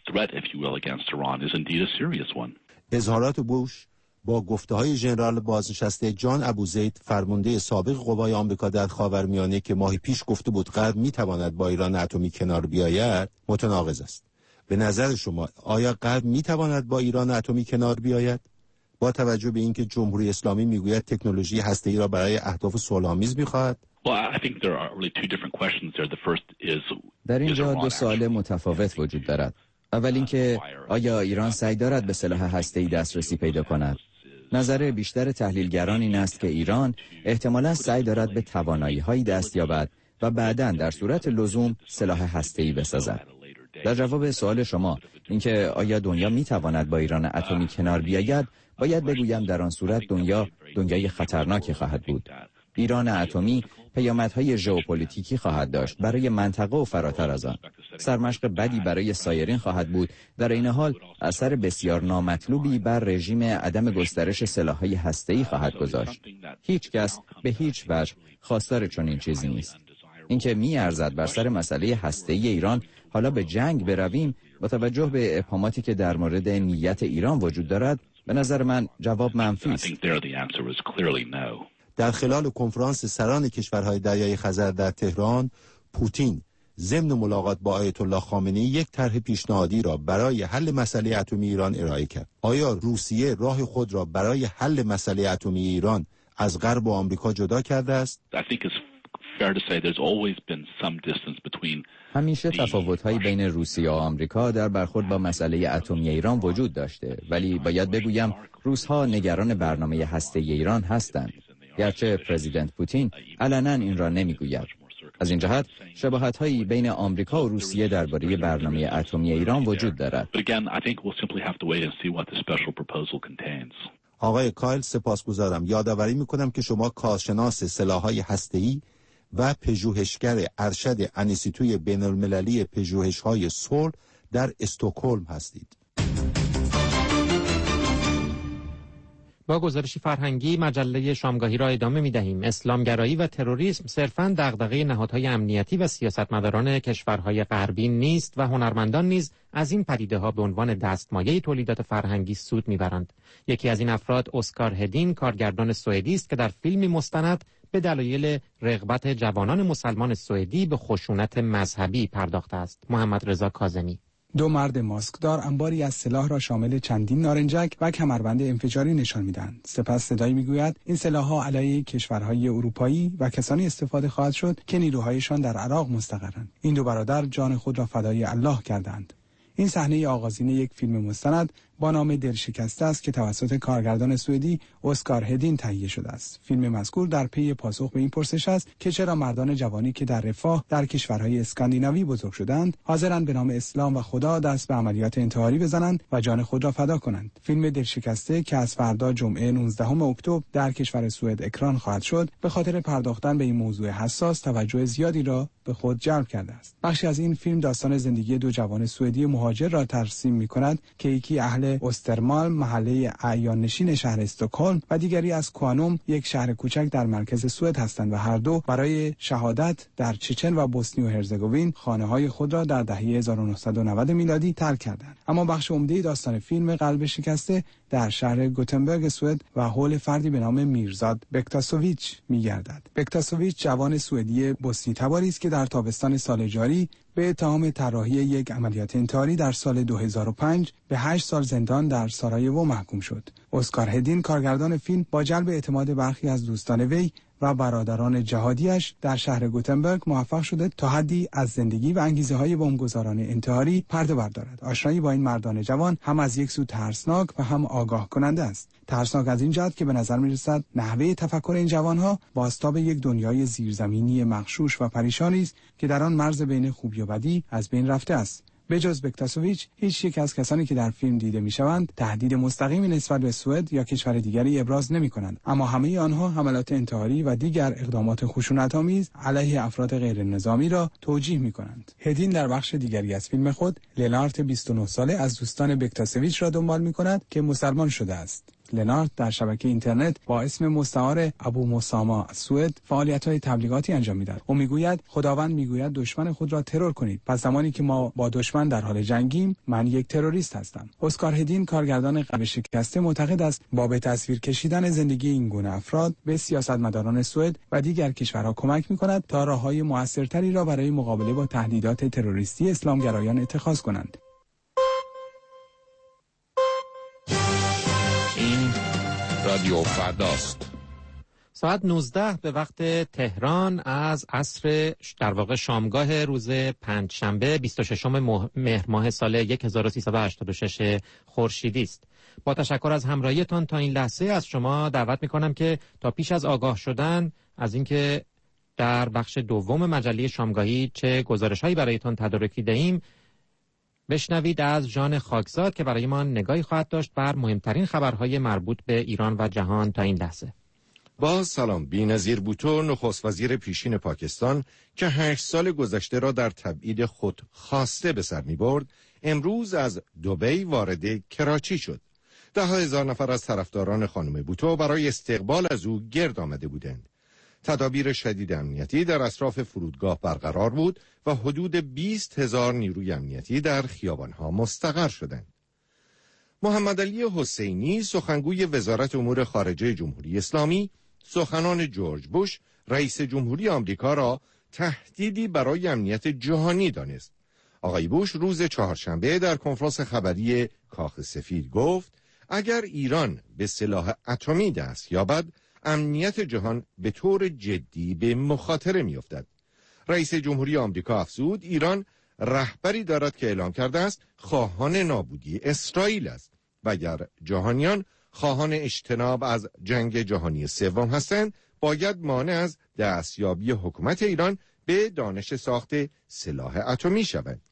اظهارات بوش با گفته‌های ژنرال بازنشسته جان ابوزید، فرمانده سابق قوای آمریکا در خاورمیانه، که ماهی پیش گفته بود غرب می‌تواند با ایران اتمی کنار بیاید، متناقض است. به نظر شما آیا غرب می‌تواند با ایران اتمی کنار بیاید؟ با توجه به اینکه جمهوری اسلامی میگوید تکنولوژی هسته‌ای را برای اهداف صلح‌آمیز می‌خواهد؟ در اینجا دو سوال متفاوت وجود دارد. اول اینکه آیا ایران سعی دارد به سلاح هسته‌ای دسترسی پیدا کند؟ نظر بیشتر تحلیلگران این است که ایران احتمالاً سعی دارد به توانایی‌هایی دست یابد و بعداً در صورت لزوم سلاح هسته‌ای بسازد. در جواب سوال شما اینکه آیا دنیا می‌تواند با ایران اتمی کنار بیاید، باید بگویم در آن صورت دنیای خطرناکی خواهد بود. ایران اتمی پیامدهای ژئوپلیتیکی خواهد داشت برای منطقه و فراتر از آن. سرمشق بدی برای سایرین خواهد بود. در این حال اثر بسیار نامطلوبی بر رژیم عدم گسترش سلاح‌های هسته‌ای خواهد گذاشت. هیچ کس به هیچ وجه خواستار چنین چیزی نیست. اینکه می‌ارزد بر سر مسئله هسته‌ای ایران حالا به جنگ برویم، با توجه به ابهاماتی که در مورد نیت ایران وجود دارد، به نظر من جواب منفی است. در خلال کنفرانس سران کشورهای دریای خزر در تهران، پوتین ضمن ملاقات با آیت الله خامنه‌ای یک طرح پیشنهادی را برای حل مسئله اتمی ایران ارائه کرد. آیا روسیه راه خود را برای حل مسئله اتمی ایران از غرب و آمریکا جدا کرده است؟ همیشه تفاوت‌هایی بین روسیه و آمریکا در برخورد با مسئله اتمی ایران وجود داشته، ولی باید بگویم روس‌ها نگران برنامه هسته‌ای ایران هستند، گرچه پرزیدنت پوتین علنا این را نمیگوید. از این جهت شباهت‌هایی بین آمریکا و روسیه درباره برنامه اتمی ایران وجود دارد. آقای کایل، سپاسگزارم. یادآوری می‌کنم که شما کارشناس سلاح‌های هسته‌ای و پژوهشگر ارشد انستیتوی بین‌المللی پژوهش‌های صلح در استکهلم هستید. با گزارشی فرهنگی مجله شامگاهی را ادامه می‌دهیم. اسلامگرایی و تروریسم صرفاً دغدغه نهادهای امنیتی و سیاستمداران کشورهای غربی نیست و هنرمندان نیز از این پدیده‌ها به عنوان دستمایه تولیدات فرهنگی سود می‌برند. یکی از این افراد اسکار هدین، کارگردان سوئدی است که در فیلمی مستند به دلایل رغبت جوانان مسلمان سوئدی به خشونت مذهبی پرداخته است. محمد رضا کاظمی. دو مرد ماسکدار انباری از سلاح را شامل چندین نارنجک و کمربند انفجاری نشان می‌دهند. سپس صدایی می‌گوید این سلاح‌ها علیه کشورهای اروپایی و کسانی استفاده خواهد شد که نیروهایشان در عراق مستقرند. این دو برادر جان خود را فدای الله کردند. این صحنه آغازین یک فیلم مستند با نام دلشکسته است که توسط کارگردان سوئدی اسکار هدین تهیه شده است. فیلم مذکور در پی پاسخ به این پرسش است که چرا مردان جوانی که در رفاه در کشورهای اسکاندیناوی بزرگ شدند حاضرند به نام اسلام و خدا دست به عملیات انتحاری بزنند و جان خود را فدا کنند. فیلم دلشکسته که از فردا جمعه 19 اکتبر در کشور سوئد اکران خواهد شد، به خاطر پرداختن به این موضوع حساس توجه زیادی را به خود جلب کرده است. بخشی از این فیلم داستان زندگی دو جوان سوئدی مهاجر را ترسیم می‌کند که یکی اهل استرمالم، محله اعیان نشین شهر استکهلم، و دیگری از کوانوم، یک شهر کوچک در مرکز سوئد هستند و هر دو برای شهادت در چچن و بوسنی و هرزگوین خانه‌های خود را در دهه 1990 میلادی ترک کردند. اما بخش عمده داستان فیلم قلب شکسته در شهر گوتنبرگ سوئد و حول فردی به نام میرزاد بکتاسوویچ می‌گردد. بکتاسوویچ جوان سوئدی بوسنی تباری است که در تابستان سال جاری به اتهام طراحی یک عملیات انتحاری در سال 2005 به 8 سال زندان در سارایوو محکوم شد. اسکار هدین، کارگردان فیلم، با جلب اعتماد برخی از دوستان وی و برادران جهادیش در شهر گوتنبرگ موفق شده تا حدی از زندگی و انگیزه‌های بمبگذاران انتحاری پرده بردارد. آشنایی با این مردان جوان هم از یک سو ترسناک و هم آگاه کننده است. ترسناک از این جهت که به نظر می‌رسد نحوه تفکر این جوان‌ها بازتاب یک دنیای زیرزمینی مغشوش و پریشانی است که در آن مرز بین خوبی و بدی از بین رفته است. به جز بکتاسوویچ، هیچ یک از کسانی که در فیلم دیده میشوند تهدید مستقیمی نسبت به سوئد یا کشور دیگری ابراز نمی‌کنند، اما همه آنها حملات انتحاری و دیگر اقدامات خشونت‌آمیز علیه افراد غیر نظامی را توجیه می‌کنند. هدین در بخش دیگری از فیلم خود لنارت 29 ساله از دوستان بکتاسوویچ را دنبال می‌کند که مسلمان شده است. لنارت در شبکه اینترنت با اسم مستعار ابو مساما از سوئد فعالیت‌های تبلیغاتی انجام می‌دهد. او می‌گوید خداوند می‌گوید دشمن خود را ترور کنید. پس زمانی که ما با دشمن در حال جنگیم، من یک تروریست هستم. اسکار هدین، کارگردان قلب شکسته، معتقد است با به تصویر کشیدن زندگی این گونه افراد به سیاستمداران سوئد و دیگر کشورها کمک می‌کند تا راه‌های موثرتری را برای مقابله با تهدیدات تروریستی اسلامگرایان اتخاذ کنند. رادیو فرداست. ساعت 19 به وقت تهران از عصر در واقع شامگاه روز پنجشنبه 26 مهر ماه سال 1386 خورشیدی است. با تشکر از همراهیتان تا این لحظه از شما دعوت می‌کنم که تا پیش از آگاه شدن از اینکه در بخش دوم مجله شامگاهی چه گزارش‌هایی برایتان تدارکی دهیم بشنوید از ژان خاکزاد که برای ما نگاهی خواهد داشت بر مهمترین خبرهای مربوط به ایران و جهان تا این لحظه. با سلام. بی‌نظیر بوتو، نخست وزیر پیشین پاکستان که 8 سال گذشته را در تبعید خود خواسته به سر می‌برد، امروز از دبی وارد کراچی شد. 10,000 نفر از طرفداران خانم بوتو برای استقبال از او گرد آمده بودند. تدابیر شدید امنیتی در اطراف فرودگاه برقرار بود و حدود 20,000 نیروی امنیتی در خیابانها مستقر شدند. محمد علی حسینی، سخنگوی وزارت امور خارجه جمهوری اسلامی، سخنان جورج بوش، رئیس جمهوری آمریکا را تهدیدی برای امنیت جهانی دانست. آقای بوش روز چهارشنبه در کنفرانس خبری کاخ سفید گفت اگر ایران به سلاح اتمی دست یابد، امنیت جهان به طور جدی به مخاطره می‌افتد. رئیس جمهوری آمریکا افزود ایران رهبری دارد که اعلام کرده است خواهان نابودی اسرائیل است و اگر جهانیان خواهان اجتناب از جنگ جهانی سوم هستند باید مانع از دستیابی حکومت ایران به دانش ساخت سلاح اتمی شوند.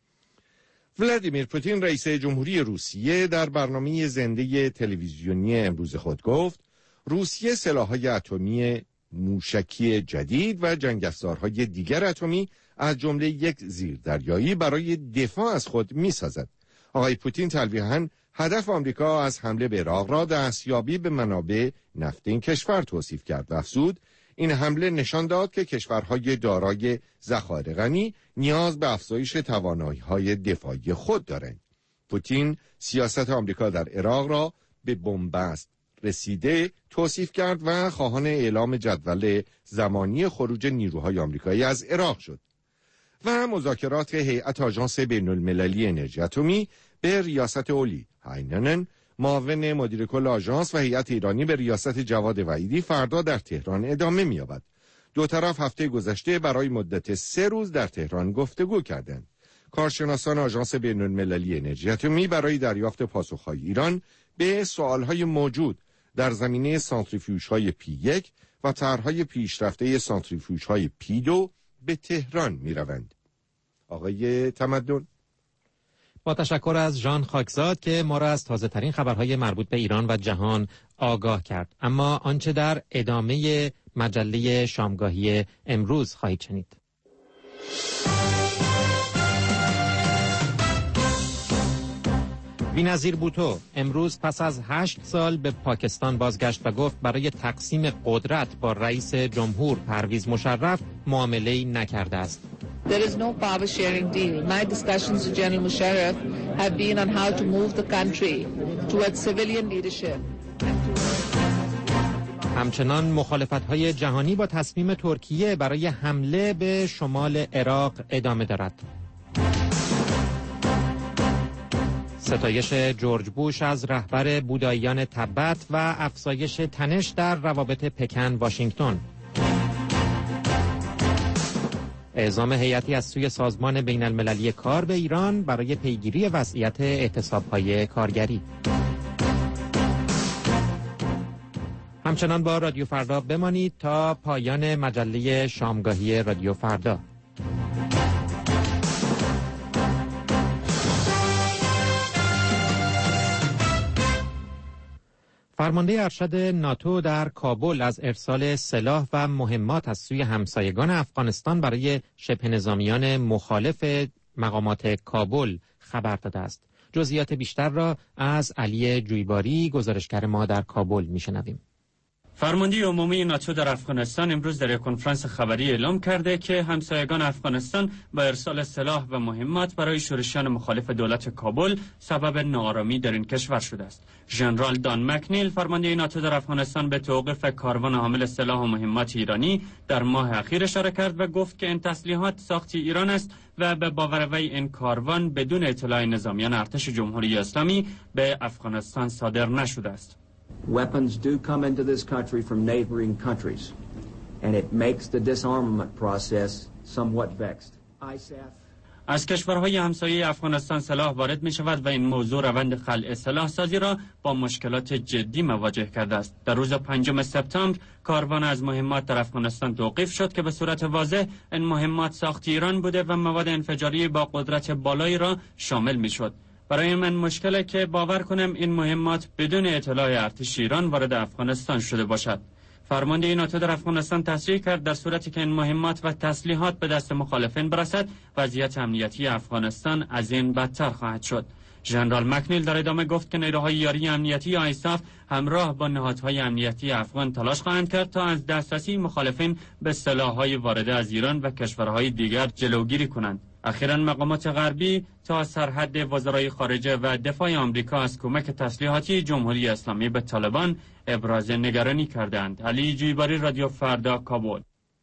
ولادیمیر پوتین رئیس جمهوری روسیه در برنامه زنده تلویزیونی امروز خود گفت روسیه سلاح‌های اتمی موشکی جدید و جنگ افزارهای دیگر اتمی از جمله یک زیردریایی برای دفاع از خود می‌سازد. آقای پوتین تلویحاً هدف آمریکا از حمله به عراق را دستیابی به منابع نفت این کشور توصیف کرد و افزود این حمله نشان داد که کشورهای دارای ذخایر غنی نیاز به افزایش توانایی‌های دفاعی خود دارند. پوتین سیاست آمریکا در عراق را به بنبست رسیده توصیف کرد و خواهان اعلام جدول زمانی خروج نیروهای آمریکایی از عراق شد. و مذاکرات هیئت آژانس بین‌المللی انرژی اتمی به ریاست اولی هایننن، معاون مدیر کل آژانس و هیئت ایرانی به ریاست جواد وحیدی فردا در تهران ادامه می‌یابد. دو طرف هفته گذشته برای مدت 3 روز در تهران گفتگو کردند. کارشناسان آژانس بین‌المللی انرژی اتمی برای دریافت پاسخ‌های ایران به سوال‌های موجود در زمینه سانتریفیوژهای P1 و طرح‌های پیشرفته سانتریفیوژهای P2 به تهران می‌روند. آقای تمدن، با تشکر از ژان خاکزاد که ما را از تازه‌ترین خبرهای مربوط به ایران و جهان آگاه کرد. اما آنچه در ادامه مجله شامگاهی امروز خواهید شنید. بی‌نظیر بوتو امروز پس از 8 سال به پاکستان بازگشت و گفت برای تقسیم قدرت با رئیس جمهور پرویز مشرف معامله‌ای نکرده است. There is no power sharing deal. My discussions with General Musharraf have been on how to move the country towards civilian leadership. همچنان مخالفت‌های جهانی با تصمیم ترکیه برای حمله به شمال عراق ادامه دارد. ستایش جورج بوش از رهبر بوداییان تبت و افزایش تنش در روابط پکن واشنگتن. اعزام هیئتی از سوی سازمان بین المللی کار به ایران برای پیگیری وضعیت اعتصاب‌های کارگری. همچنان با رادیو فردا بمانید تا پایان مجله شامگاهی رادیو فردا. فرمانده ارشد ناتو در کابل از ارسال سلاح و مهمات از سوی همسایگان افغانستان برای شبه نظامیان مخالف مقامات کابل خبر داده است. جزئیات بیشتر را از علی جویباری گزارشگر ما در کابل میشنویم. فرمانده عمومی ناتو در افغانستان امروز در یک کنفرانس خبری اعلام کرده که همسایگان افغانستان با ارسال سلاح و مهمات برای شورشیان مخالف دولت کابل سبب ناآرامی در این کشور شده است. ژنرال دان مکنیل فرمانده ناتو در افغانستان به توقیف کاروان حامل سلاح و مهمات ایرانی در ماه اخیر اشاره کرد و گفت که این تسلیحات ساختی ایران است و به باور وی این کاروان بدون اطلاع نظامیان ارتش جمهوری اسلامی به افغانستان صادر نشده است. Weapons do come into this country from neighboring countries, and it makes the disarmament process somewhat vexed. از کشورهای همسایه افغانستان سلاح وارد می شود و این موضوع روند خلع سلاح سازی را با مشکلات جدی مواجه کرده است. در روز 5 سپتامبر کاروان از مهمات در افغانستان توقیف شد که به صورت واضح این مهمات ساخت ایران بوده و مواد انفجاری با قدرت بالایی را شامل می شد. برای من مشکله که باور کنم این مهمات بدون اطلاع ارتش ایران وارد افغانستان شده باشد. فرمانده ناتو در افغانستان تصریح کرد در صورتی که این مهمات و تسلیحات به دست مخالفین برسد وضعیت امنیتی افغانستان از این بدتر خواهد شد. ژنرال مکنیل در ادامه گفت که نیروهای یاری امنیتی آیساف همراه با نهادهای امنیتی افغان تلاش خواهند کرد تا از دسترسی مخالفین به سلاح‌های وارده از ایران و کشورهای دیگر جلوگیری کنند. اخیراً مقامات غربی تا سرحد وزرای خارجه و دفاع آمریکا از کمک تسلیحاتی جمهوری اسلامی به طالبان ابراز نگرانی کردند. علی جویباری، رادیو فردا، کابل.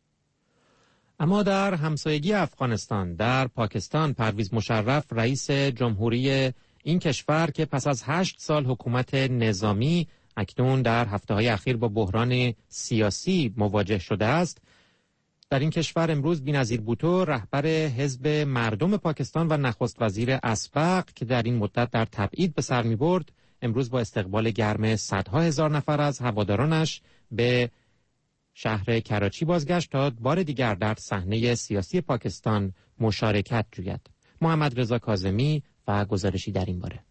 اما در همسایگی افغانستان در پاکستان پرویز مشرف رئیس جمهوری این کشور که پس از 8 سال حکومت نظامی اکنون در هفته‌های اخیر با بحران سیاسی مواجه شده است، در این کشور امروز بی‌نظیر بوتو رهبر حزب مردم پاکستان و نخست وزیر اسبق که در این مدت در تبعید به سر می‌برد، امروز با استقبال گرم صدها هزار نفر از هوادارانش به شهر کراچی بازگشت تا بار دیگر در صحنه سیاسی پاکستان مشارکت جوید. محمد رضا کاظمی و گزارشی در این باره.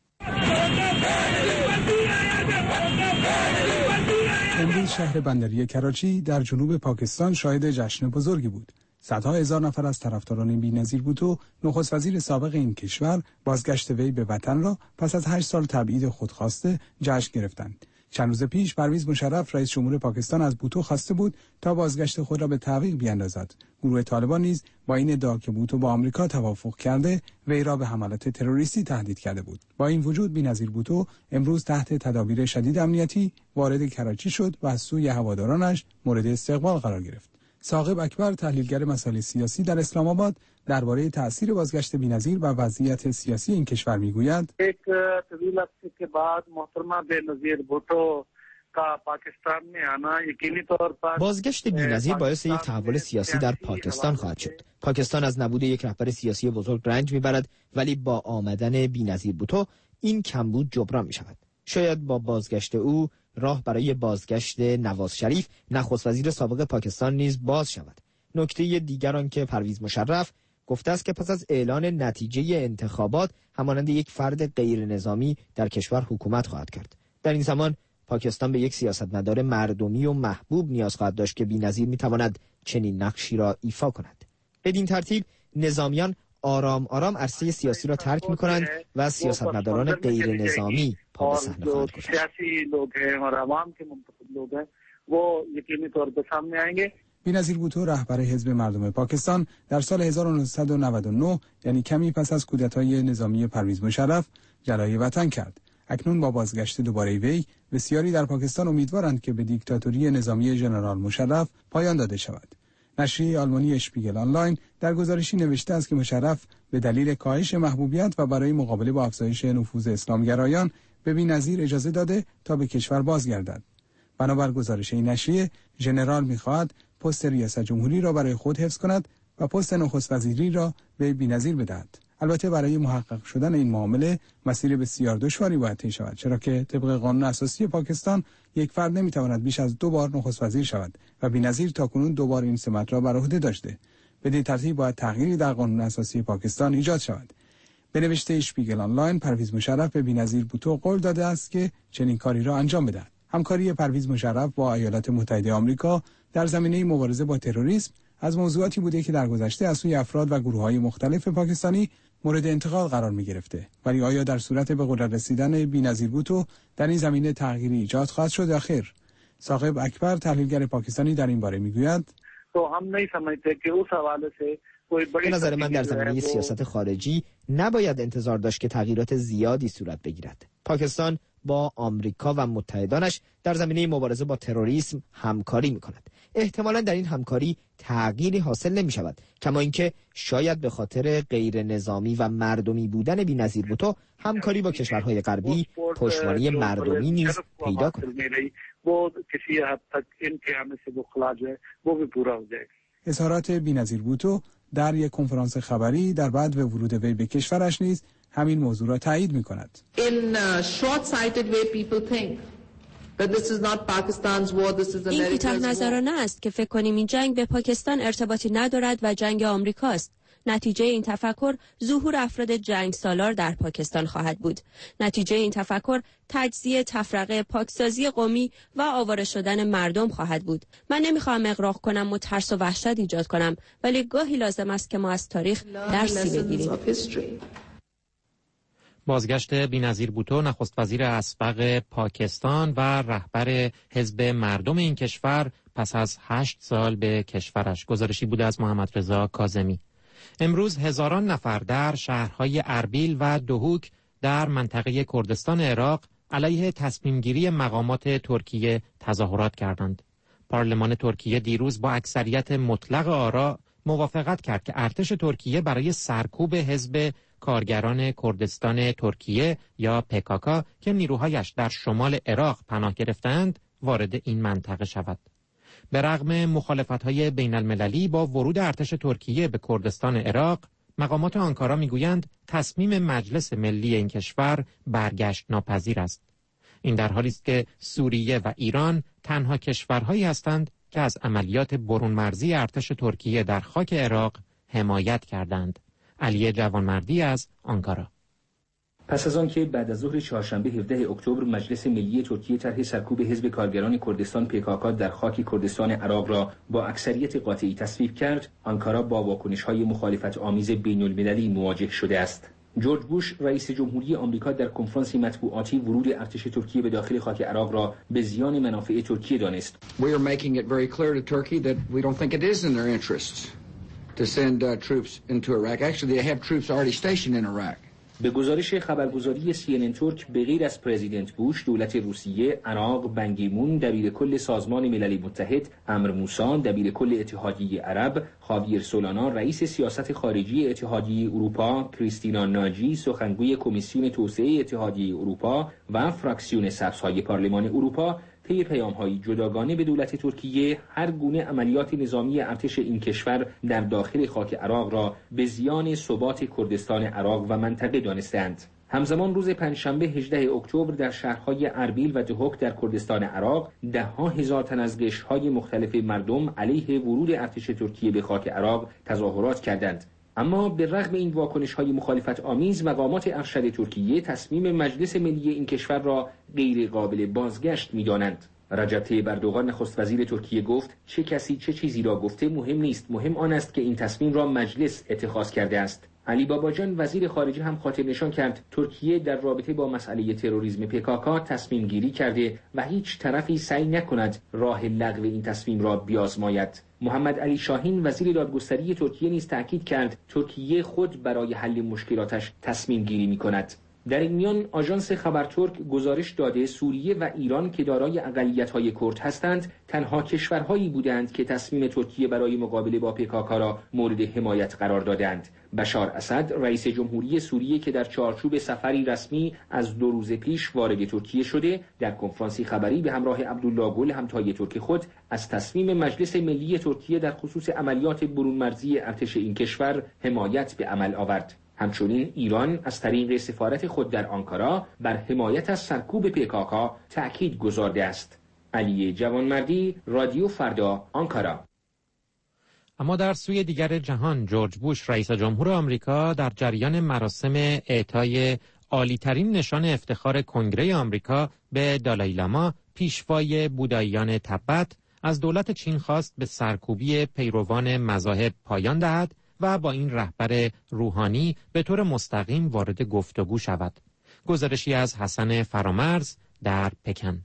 امروز شهر بندری کراچی در جنوب پاکستان شاهد جشن بزرگی بود. صدها هزار نفر از طرفداران بی‌نظیر بوتو، نخست وزیر سابق این کشور، بازگشت وی به وطن را پس از 8 سال تبعید خودخواسته جشن گرفتند. چند روز پیش پرویز مشرف رئیس جمهور پاکستان از بوتو خواسته بود تا بازگشت خود را به تعویق بیاندازد. گروه طالبان نیز با این ادعا که بوتو با آمریکا توافق کرده وی را به حملات تروریستی تهدید کرده بود. با این وجود بی‌نظیر بوتو امروز تحت تدابیر شدید امنیتی وارد کراچی شد و از سوی هوادارانش مورد استقبال قرار گرفت. ثاقب اکبر، تحلیلگر مسائل سیاسی در اسلام آباد، درباره تأثیر بازگشت بی‌نظیر و وضعیت سیاسی این کشور میگوید: एक طویل عرصے के बाद محترمہ بینظیر بھٹو کا پاکستان में आना यकीनी तौर पर بازگشت بی‌نظیر باعث یک تحول سیاسی در پاکستان خواهد شد. پاکستان از نبود یک رهبر سیاسی بزرگ رنج میبرد، ولی با آمدن بی‌نظیر بوتو این کمبود جبران میشود. شاید با بازگشت او راه برای بازگشت نواز شریف نخست وزیر سابق پاکستان نیز باز شود. نکته دیگر آن که پرویز مشرف گفته است که پس از اعلان نتیجه انتخابات همانند یک فرد غیر نظامی در کشور حکومت خواهد کرد. در این زمان پاکستان به یک سیاستمدار مردمی و محبوب نیاز خواهد داشت که بی‌نظیر میتواند چنین نقشی را ایفا کند. بدین ترتیب نظامیان آرام آرام عرصه سیاسی را ترک می‌کنند و سیاستمداران غیر نظامی پا به صحنه خواهند گذاشت. بی‌نظیر بوتو رهبر حزب مردم پاکستان در سال 1999 یعنی کمی پس از کودتای نظامی پرویز مشرف جلای وطن کرد. اکنون با بازگشت دوباره وی بسیاری در پاکستان امیدوارند که به دیکتاتوری نظامی ژنرال مشرف پایان داده شود. نشریه آلمانی اشپیگل آنلاین در گزارشی نوشته است که مشرف به دلیل کاهش محبوبیت و برای مقابله با افزایش نفوذ اسلامگرایان به بی‌نظیر اجازه داده تا به کشور بازگردد. بنابر گزارش این نشریه، ژنرال می‌خواهد پست ریاست جمهوری را برای خود حفظ کند و پست نخست وزیری را به بی‌نظیر بدهد. البته برای محقق شدن این معامله مسیر بسیار دشواری باید طی شود، چرا که طبق قانون اساسی پاکستان یک فرد نمیتواند بیش از 2 بار نخست وزیر شود و بی‌نظیر تاکنون 2 بار این سمت را بر عهده داشته. بدین ترتیب باید تغییری در قانون اساسی پاکستان ایجاد شود. به نوشته اشپیگل آنلاین، پرویز مشرف به بی‌نظیر بوتو قول داده است که چنین کاری را انجام بدهد. همکاری پرویز مشرف با ایالات متحده آمریکا در زمینه مبارزه با تروریسم از موضوعاتی بوده که در گذشته از سوی افراد و گروه‌های مختلف پاکستانی مورد انتقاد قرار می‌گرفته. ولی آیا در صورت به قدرت رسیدن بی‌نظیر بوتو در این زمینه تغییری ایجاد خواهد شد یا خیر؟ ثاقب اکبر، تحلیلگر پاکستانی، در این باره می‌گوید: به نظر من در زمینه سیاست خارجی نباید انتظار داشت که تغییرات زیادی صورت بگیرد. پاکستان با آمریکا و متحدانش در زمینه مبارزه با تروریسم همکاری می‌کند. احتمالاً در این همکاری تغییری حاصل نمی‌شود، کما اینکه شاید به خاطر غیر نظامی و مردمی بودن بی‌نظیر بوتو همکاری با کشورهای غربی پشتوانه مردمی نیز پیدا کند. اظهارات بی‌نظیر بوتو در یک کنفرانس خبری در بعد به ورود وی به کشورش نیز همین موضوع را تایید می‌کند. این کوتاه نظرانه است که فکر کنیم این جنگ به پاکستان ارتباطی ندارد و جنگ آمریکاست. نتیجه این تفکر ظهور افراد جنگ سالار در پاکستان خواهد بود. نتیجه این تفکر تجزیه، تفرقه، پاکسازی قومی و آواره شدن مردم خواهد بود. من نمیخوام اغراق کنم و ترس و وحشت ایجاد کنم، ولی گاهی لازم است که ما از تاریخ درسی بگیریم. بازگشت بی‌نظیر بوتو، نخست وزیر اسبق پاکستان و رهبر حزب مردم این کشور پس از 8 سال به کشورش. گزارشی بوده از محمد رضا کاظمی. امروز هزاران نفر در شهرهای اربیل و دهوک در منطقه کردستان عراق علیه تصمیمگیری مقامات ترکیه تظاهرات کردند. پارلمان ترکیه دیروز با اکثریت مطلق آرا موافقت کرد که ارتش ترکیه برای سرکوب حزب کارگران کردستان ترکیه یا PKK که نیروهایش در شمال عراق پناه گرفتند وارد این منطقه شود. به رغم مخالفت‌های بین المللی با ورود ارتش ترکیه به کردستان عراق، مقامات آنکارا می‌گویند تصمیم مجلس ملی این کشور برگشت ناپذیر است. این در حالی است که سوریه و ایران تنها کشورهایی هستند که از عملیات برون‌مرزی ارتش ترکیه در خاک عراق حمایت کردند. علی جوانمردی از آنکارا. پس از آنکه بعد از ظهر چهارشنبه 17 اکتبر مجلس ملی ترکیه طرح سرکوب حزب کارگران کردستان PKK در خاک کردستان عراق را با اکثریت قاطعی تصویب کرد، آنکارا با واکنش‌های مخالفت آمیز بین‌المللی مواجه شده است. جورج بوش رئیس جمهوری آمریکا در کنفرانسی مطبوعاتی ورود ارتش ترکیه به داخل خاک عراق را به زیان منافع ترکیه دانست. We are making it very clear to Turkey that we don't think it is in their interests to send troops into Iraq. Actually, they have troops already stationed in Iraq. به گزارش خبرگزاری CNN ترک، به غیر از پرزیدنت بوش، دولت روسیه، عراق، بنگیمون دبیر کل سازمان ملل متحد، امر موسی دبیر کل اتحادیه عرب، خاویر سولانا رئیس سیاست خارجی اتحادیه اروپا، کریستینا ناجی سخنگوی کمیسیون توسعه اتحادیه اروپا و فراکسیون سبزهای پارلمان اروپا طی پیام‌های جداگانه به دولت ترکیه هر گونه عملیات نظامی ارتش این کشور در داخل خاک عراق را به زیان ثبات کردستان عراق و منطقه دانستند. همزمان روز پنجشنبه 18 اکتبر در شهرهای اربیل و دهوک در کردستان عراق ده‌ها هزار تن از قشرهای مختلف مردم علیه ورود ارتش ترکیه به خاک عراق تظاهرات کردند. اما به رغم این واکنش‌های مخالفت آمیز، مقامات ارشد ترکیه تصمیم مجلس ملی این کشور را غیر قابل بازگشت می‌دانند. رجب طیب اردوغان نخست وزیر ترکیه گفت چه کسی چه چیزی را گفته مهم نیست، مهم آن است که این تصمیم را مجلس اتخاذ کرده است. علی باباجان وزیر خارجه هم خاطر نشان کرد ترکیه در رابطه با مسئله تروریسم PKK تصمیم گیری کرده و هیچ طرفی سعی نکند راه لغو این تصمیم را بیازماید. محمد علی شاهین وزیر دادگستری ترکیه نیز تاکید کرد ترکیه خود برای حل مشکلاتش تصمیم گیری می‌کند. در این میان آژانس خبر ترک گزارش داده سوریه و ایران که دارای اقلیت‌های کرد هستند تنها کشورهایی بودند که تصمیم ترکیه برای مقابله با PKK را مورد حمایت قرار دادند. بشار اسد رئیس جمهوری سوریه که در چارچوب سفری رسمی از 2 روز پیش وارد ترکیه شده در کنفرانسی خبری به همراه عبدالله گل همتای ترک خود از تصمیم مجلس ملی ترکیه در خصوص عملیات برون‌مرزی ارتش این کشور حمایت به عمل آورد. همچنین ایران از طریق سفارت خود در آنکارا بر حمایت از سرکوب PKK تأکید گذارده است. علی جوانمردی، رادیو فردا، آنکارا. اما در سوی دیگر جهان جورج بوش رئیس جمهور آمریکا در جریان مراسم اعطای عالی‌ترین نشان افتخار کنگره آمریکا به دالای لاما پیشوای بوداییان تبت از دولت چین خواست به سرکوبی پیروان مذاهب پایان دهد و با این رهبر روحانی به طور مستقیم وارد گفتگو شود. گزارشی از حسن فرامرز در پکن.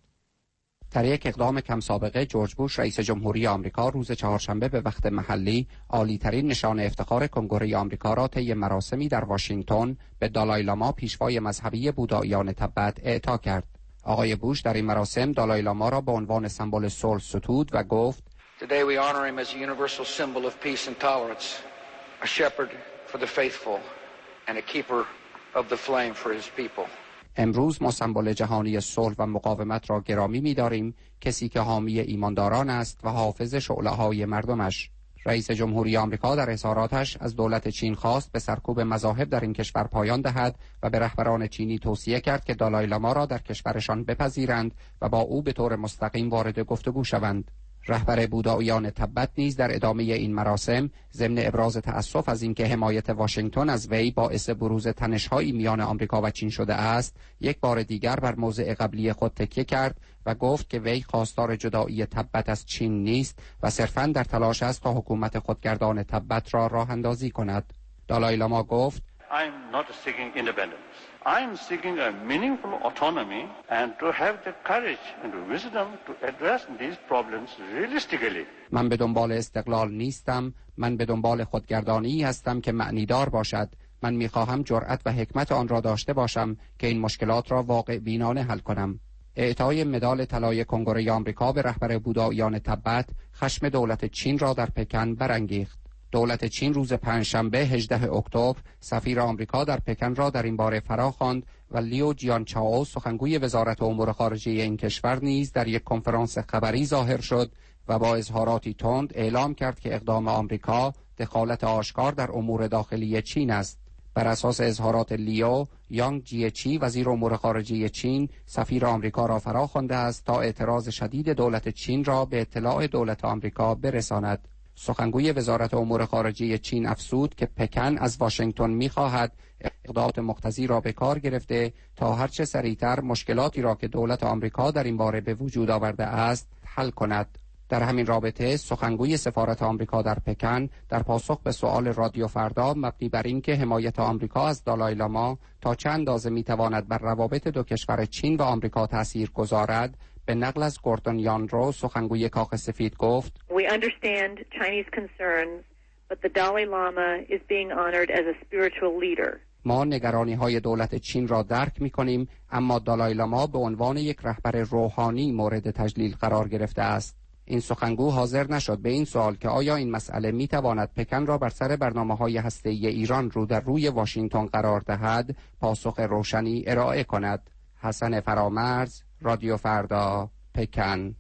در یک اقدام کم سابقه جورج بوش رئیس جمهوری آمریکا روز چهارشنبه به وقت محلی عالی‌ترین نشان افتخار کنگره آمریکا را طی مراسمی در واشنگتن به دالای لاما پیشوای مذهبی بوداییان تبت اعطا کرد. آقای بوش در این مراسم دالای لاما را به عنوان سمبل صلح ستود و گفت: Today we honor him as a universal symbol of peace and tolerance, a shepherd for the faithful and a keeper of the flame for his people. امروز ما سمبل جهانی صلح و مقاومت را گرامی می‌داریم، کسی که حامی ایمانداران است و حافظ شعله‌های مردمش. رئیس جمهوری آمریکا در اظهاراتش از دولت چین خواست به سرکوب مذاهب در این کشور پایان دهد و به رهبران چینی توصیه کرد که دالای لاما را در کشورشان بپذیرند و با او به طور مستقیم وارد گفتگو شوند. رهبر بوداییان تبت نیز در ادامه این مراسم ضمن ابراز تأسف از اینکه حمایت واشنگتن از وی باعث بروز تنش‌هایی میان آمریکا و چین شده است، یک بار دیگر بر موضع قبلی خود تکیه کرد و گفت که وی خواستار جدایی تبت از چین نیست و صرفاً در تلاش است تا حکومت خودگردان تبت را راه اندازی کند. دالای لاما گفت: I'm not seeking independence. I'm seeking a meaningful autonomy and to have the courage and the wisdom to address these problems realistically. من به دنبال استقلال نیستم، من به دنبال خودگردانی هستم که معنیدار باشد. من می‌خواهم جرأت و حکمت آن را داشته باشم که این مشکلات را واقع بینانه حل کنم. اعطای مدال طلای کنگره آمریکا به رهبر بوداییان تبت خشم دولت چین را در پکن برانگیخت. دولت چین روز پنجشنبه 18 اکتبر سفیر آمریکا در پکن را در این باره فراخواند و لیو جیانچائو سخنگوی وزارت امور خارجه این کشور نیز در یک کنفرانس خبری ظاهر شد و با اظهاراتی تند اعلام کرد که اقدام آمریکا دخالت آشکار در امور داخلی چین است. بر اساس اظهارات لیو، یانگ جیچی وزیر امور خارجه چین سفیر آمریکا را فراخوانده است تا اعتراض شدید دولت چین را به اطلاع دولت آمریکا برساند. سخنگوی وزارت امور خارجه چین افزود که پکن از واشنگتن می‌خواهد اقدامات مقتضی را به کار گرفته تا هرچه سریعتر مشکلاتی را که دولت آمریکا در این باره به وجود آورده است حل کند. در همین رابطه سخنگوی سفارت آمریکا در پکن در پاسخ به سؤال رادیو فردا مبنی بر اینکه حمایت آمریکا از دالای لاما تا چند اندازه می‌تواند بر روابط دو کشور چین و آمریکا تأثیر گذارد، به نقل از گوردون یانرو سخنگوی کاخ سفید گفت: We understand Chinese concerns, but the Dalai Lama is being honored as a spiritual leader. ما نگرانی‌های دولت چین را درک می‌کنیم، اما دالای لاما به عنوان یک رهبر روحانی مورد تجلیل قرار گرفته است. این سخنگو حاضر نشد به این سوال که آیا این مسئله می‌تواند پکن را بر سر برنامه‌های هسته‌ای ایران رو در روی واشنگتن قرار دهد، پاسخ روشنی ارائه کند. حسن فرامرز، رادیو فردا، پکن.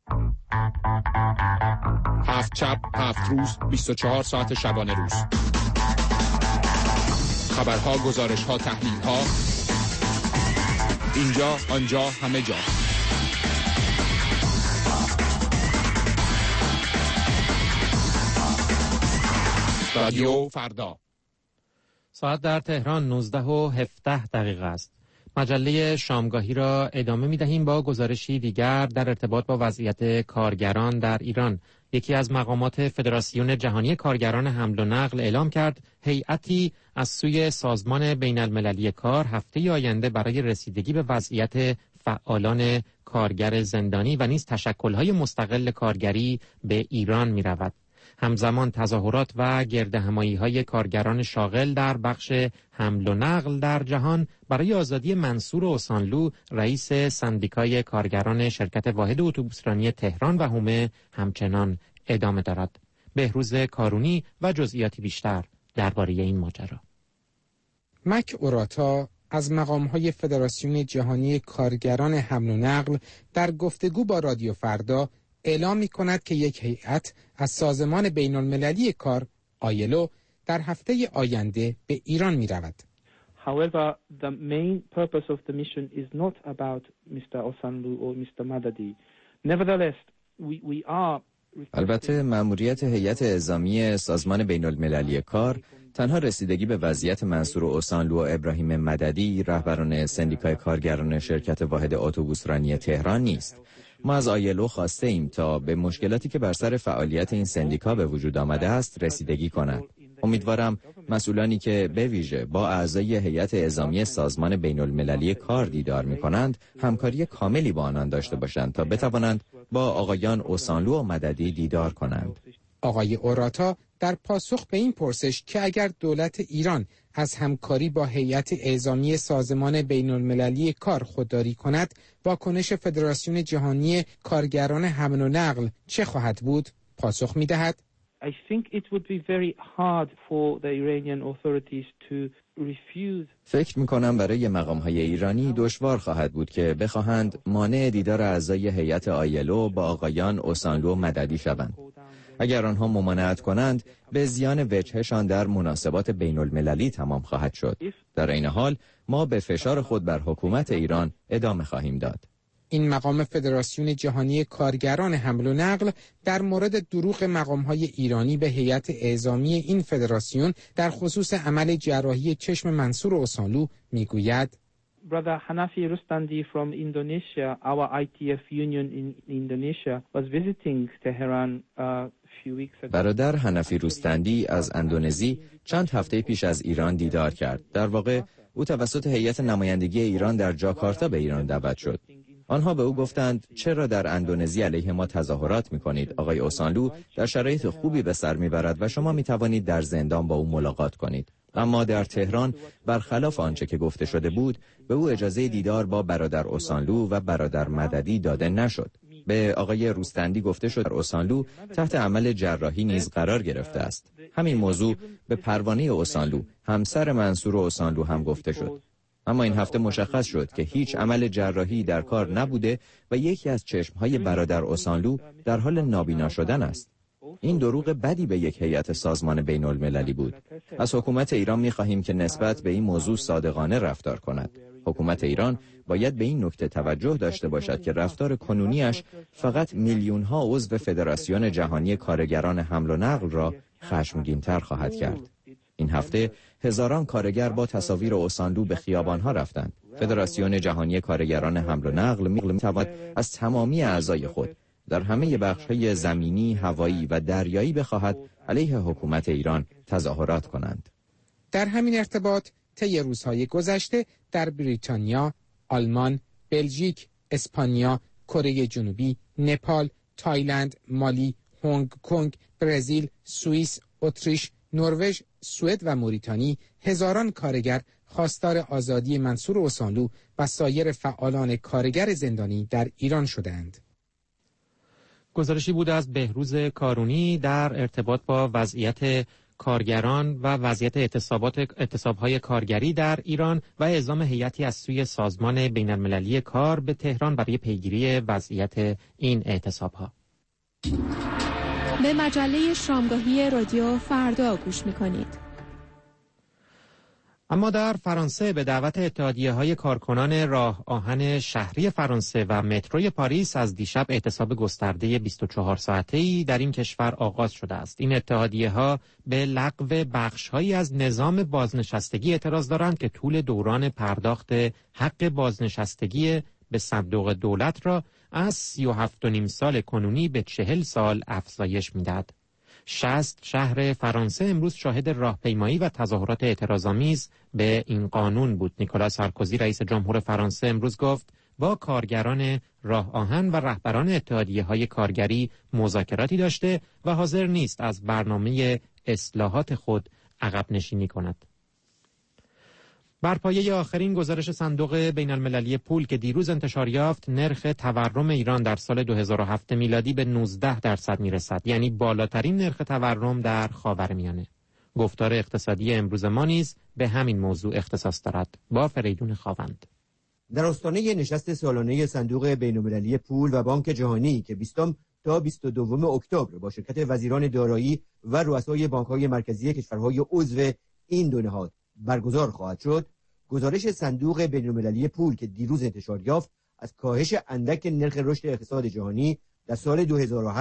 7 شب 7 روز 24 ساعت شبانه روز. خبرها، گزارش‌ها، تحلیل‌ها، اینجا، آنجا، همه جا. رادیو فردا. ساعت در تهران 19:17 است. مجله شامگاهی را ادامه می دهیم با گزارشی دیگر در ارتباط با وضعیت کارگران در ایران. یکی از مقامات فدراسیون جهانی کارگران حمل و نقل اعلام کرد هیئتی از سوی سازمان بین المللی کار هفته آینده برای رسیدگی به وضعیت فعالان کارگر زندانی و نیز تشکل‌های مستقل کارگری به ایران می رود. همزمان تظاهرات و گردهمایی‌های کارگران شاغل در بخش حمل و نقل در جهان برای آزادی منصور اوسانلو رئیس سندیکای کارگران شرکت واحد اتوبوسرانی تهران و حومه همچنان ادامه دارد. بهروز کارونی و جزئیاتی بیشتر درباره این ماجرا. مک اوراتا از مقام‌های فدراسیون جهانی کارگران حمل و نقل در گفتگو با رادیو فردا اعلام می‌کند که یک هیئت از سازمان بین‌المللی کار آیلو در هفته آینده به ایران می‌رود. However, the main purpose of the mission is not about Mr. Osanlu or Mr. Madadi. Nevertheless, we are البته مأموریت هیئت اعزامی سازمان بین‌المللی کار تنها رسیدگی به وضعیت منصور اوسانلو و ابراهیم مددی رهبران سندیکای کارگران شرکت واحد اتوبوسرانی تهران نیست. ما از آیلو خواسته ایم تا به مشکلاتی که بر سر فعالیت این سندیکا به وجود آمده است رسیدگی کند. امیدوارم مسئولانی که به ویژه با اعضای هیئت اعزامی سازمان بین‌المللی کار دیدار می‌کنند همکاری کاملی با آنان داشته باشند تا بتوانند با آقایان اوسانلو و مددی دیدار کنند. آقای اوراتا در پاسخ به این پرسش که اگر دولت ایران از همکاری با هیئت اعزامی سازمان بین‌المللی کار خودداری کند، واکنش فدراسیون جهانی کارگران حمل و نقل چه خواهد بود؟ پاسخ می‌دهد: I think it would be very hard for the Iranian authorities to refuse. فکر می‌کنم برای مقام‌های ایرانی دشوار خواهد بود که بخواهند مانع دیدار اعضای هیئت آیلو با آقایان اوسانلو و مددی شوند. اگر آنها ممانعت کنند به زیان وجهشان در مناسبات بین‌المللی تمام خواهد شد. در این حال ما به فشار خود بر حکومت ایران ادامه خواهیم داد. این مقام فدراسیون جهانی کارگران حمل و نقل در مورد دروغ مقام‌های ایرانی به هیئت اعزامی این فدراسیون در خصوص عمل جراحی چشم منصور اوسانلو میگوید: Brother Hanafi Rustandi from Indonesia, our ITF union in Indonesia, was visiting Tehran few weeks ago. برادر حنفی روستندی از اندونزی چند هفته پیش از ایران دیدار کرد. در واقع او توسط هیئت نمایندگی ایران در جاکارتا به ایران دعوت شد. آنها به او گفتند چرا در اندونزی علیه ما تظاهرات می‌کنید؟ آقای اوسانلو در شرایط خوبی به سر می‌برد و شما می‌توانید در زندان با او ملاقات کنید. اما در تهران برخلاف آنچه که گفته شده بود به او اجازه دیدار با برادر اوسانلو و برادر مددی داده نشد. به آقای روستندی گفته شد اوسانلو تحت عمل جراحی نیز قرار گرفته است. همین موضوع به پروانه اوسانلو همسر منصور اوسانلو هم گفته شد. اما این هفته مشخص شد که هیچ عمل جراحی در کار نبوده و یکی از چشم‌های برادر اوسانلو در حال نابینا شدن است. این دروغ بدی به یک هیئت سازمان بین‌المللی بود. از حکومت ایران می‌خواهیم که نسبت به این موضوع صادقانه رفتار کند. حکومت ایران باید به این نکته توجه داشته باشد که رفتار کنونیش فقط میلیون‌ها عضو فدراسیون جهانی کارگران حمل و نقل را خشمگین‌تر خواهد کرد. این هفته هزاران کارگر با تصاویر اوسانلو به خیابان‌ها رفتند. فدراسیون جهانی کارگران حمل و نقل می‌تواند از تمامی اعضای خود در همه بخش‌های زمینی، هوایی و دریایی بخواهد علیه حکومت ایران تظاهرات کنند. در همین ارتباط طی روزهای گذشته در بریتانیا، آلمان، بلژیک، اسپانیا، کره جنوبی، نپال، تایلند، مالی، هنگ کنگ، برزیل، سوئیس، اتریش، نروژ، سوئد و موریتانی هزاران کارگر خواستار آزادی منصور اوسانلو و سایر فعالان کارگر زندانی در ایران شدند. گزارشی بود از بهروز کارونی در ارتباط با وضعیت کارگران و وضعیت اعتصاب‌های کارگری در ایران و اعزام هیئتی از سوی سازمان بین‌المللی کار به تهران برای پیگیری وضعیت این اعتصاب‌ها. به مجله شامگاهی رادیو فردا گوش می‌کنید. اما در فرانسه به دعوت اتحادیه‌های کارکنان راه آهن شهری فرانسه و متروی پاریس از دیشب اعتصاب گسترده 24 ساعته‌ای در این کشور آغاز شده است. این اتحادیه‌ها به لغو بخش‌هایی از نظام بازنشستگی اعتراض دارند که طول دوران پرداخت حق بازنشستگی به صندوق دولت را از 37.5 سال کنونی به 40 سال افزایش می‌دهد. 60 شهر فرانسه امروز شاهد راهپیمایی و تظاهرات اعتراض‌آمیز به این قانون بود. نیکولا سارکوزی رئیس جمهور فرانسه امروز گفت با کارگران راه آهن و رهبران اتحادیه‌های کارگری مذاکراتی داشته و حاضر نیست از برنامه اصلاحات خود عقب نشینی کند. بر پایه آخرین گزارش صندوق بین‌المللی پول که دیروز انتشار یافت، نرخ تورم ایران در سال 2007 میلادی به 19% میرسد، یعنی بالاترین نرخ تورم در خاورمیانه. گفتار اقتصادی امروز ما نیز به همین موضوع اختصاص دارد. با فریدون خاوند. در آستانه نشست سالانه صندوق بین‌المللی پول و بانک جهانی که 20 تا 22 اکتبر با شرکت وزیران دارایی و رؤسای بانک‌های مرکزی کشورهای عضو این دو نهاد برگزار خواهد شد، گزارش صندوق بین‌المللی پول که دیروز انتشار یافت از کاهش اندک نرخ رشد اقتصاد جهانی در سال 2008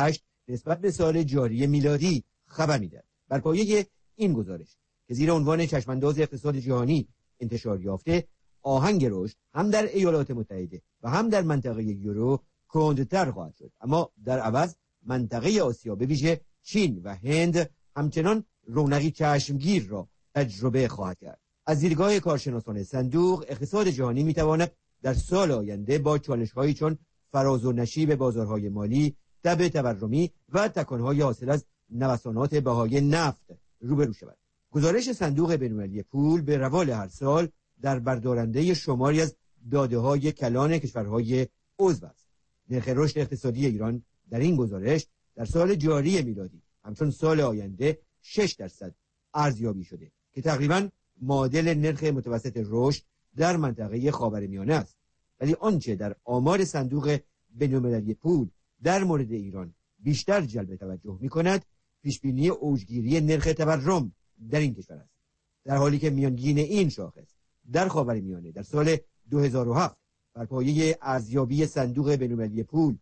نسبت به سال جاری میلادی خبر می‌دهد. بر پایه این گزارش که زیر عنوان چشمانداز اقتصاد جهانی انتشار یافته، آهنگ رشد هم در ایالات متحده و هم در منطقه یورو کندتر خواهد شد، اما در عوض منطقه آسیا به ویژه چین و هند همچنان رونقی چشمگیر را تجربه خواهد کرد. از دیدگاه کارشناسان صندوق، اقتصاد جهانی میتواند در سال آینده با چالش‌هایی چون فراز و نشیب بازارهای مالی، تب تورمی و تکانهای حاصل از نوسانات بهای نفت روبرو شود. گزارش صندوق بین‌المللی پول به روال هر سال در بردارنده شماری از داده‌های کلان کشورهای عضو است. نرخ رشد اقتصادی ایران در این گزارش در سال جاری میلادی همچون سال آینده 6% ارزیابی شده که تقریباً معادل نرخ متوسط رشد در منطقه خاورمیانه است. ولی آنچه در آمار صندوق بین‌المللی پول در مورد ایران بیشتر جلب توجه می‌کند، پیشبینی اوجگیری نرخ تورم در این کشور است، در حالی که میانگین این شاخص در خاورمیانه در سال 2007 بر پایه ارزیابی صندوق بین‌المللی پول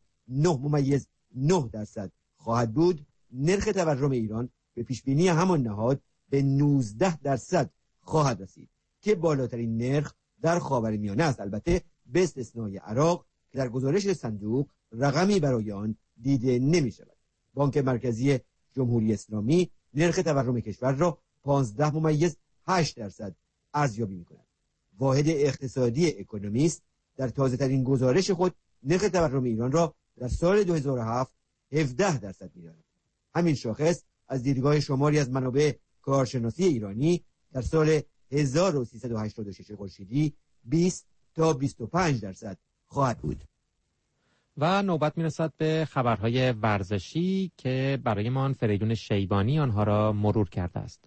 9.9% خواهد بود. نرخ تورم ایران به پیشبینی همان نهاد به 19% خواهد رسید که بالاترین نرخ در خاورمیانه است، البته به استثنای عراق که در گزارش صندوق رقمی برای آن دیده نمی شود. بانک مرکزی جمهوری اسلامی نرخ تورم کشور را 15.8% ارزیابی می کند. واحد اقتصادی اکونومیست در تازه ترین گزارش خود نرخ تورم ایران را در سال 2007 17% می داند. همین شاخص از دیدگاه شماری از منابع کارشناسی ایرانی در سال 1386 خورشیدی 20 تا 25% خواهد بود. و نوبت میرسد به خبرهای ورزشی که برایمان فریدون شیبانی آنها را مرور کرده است.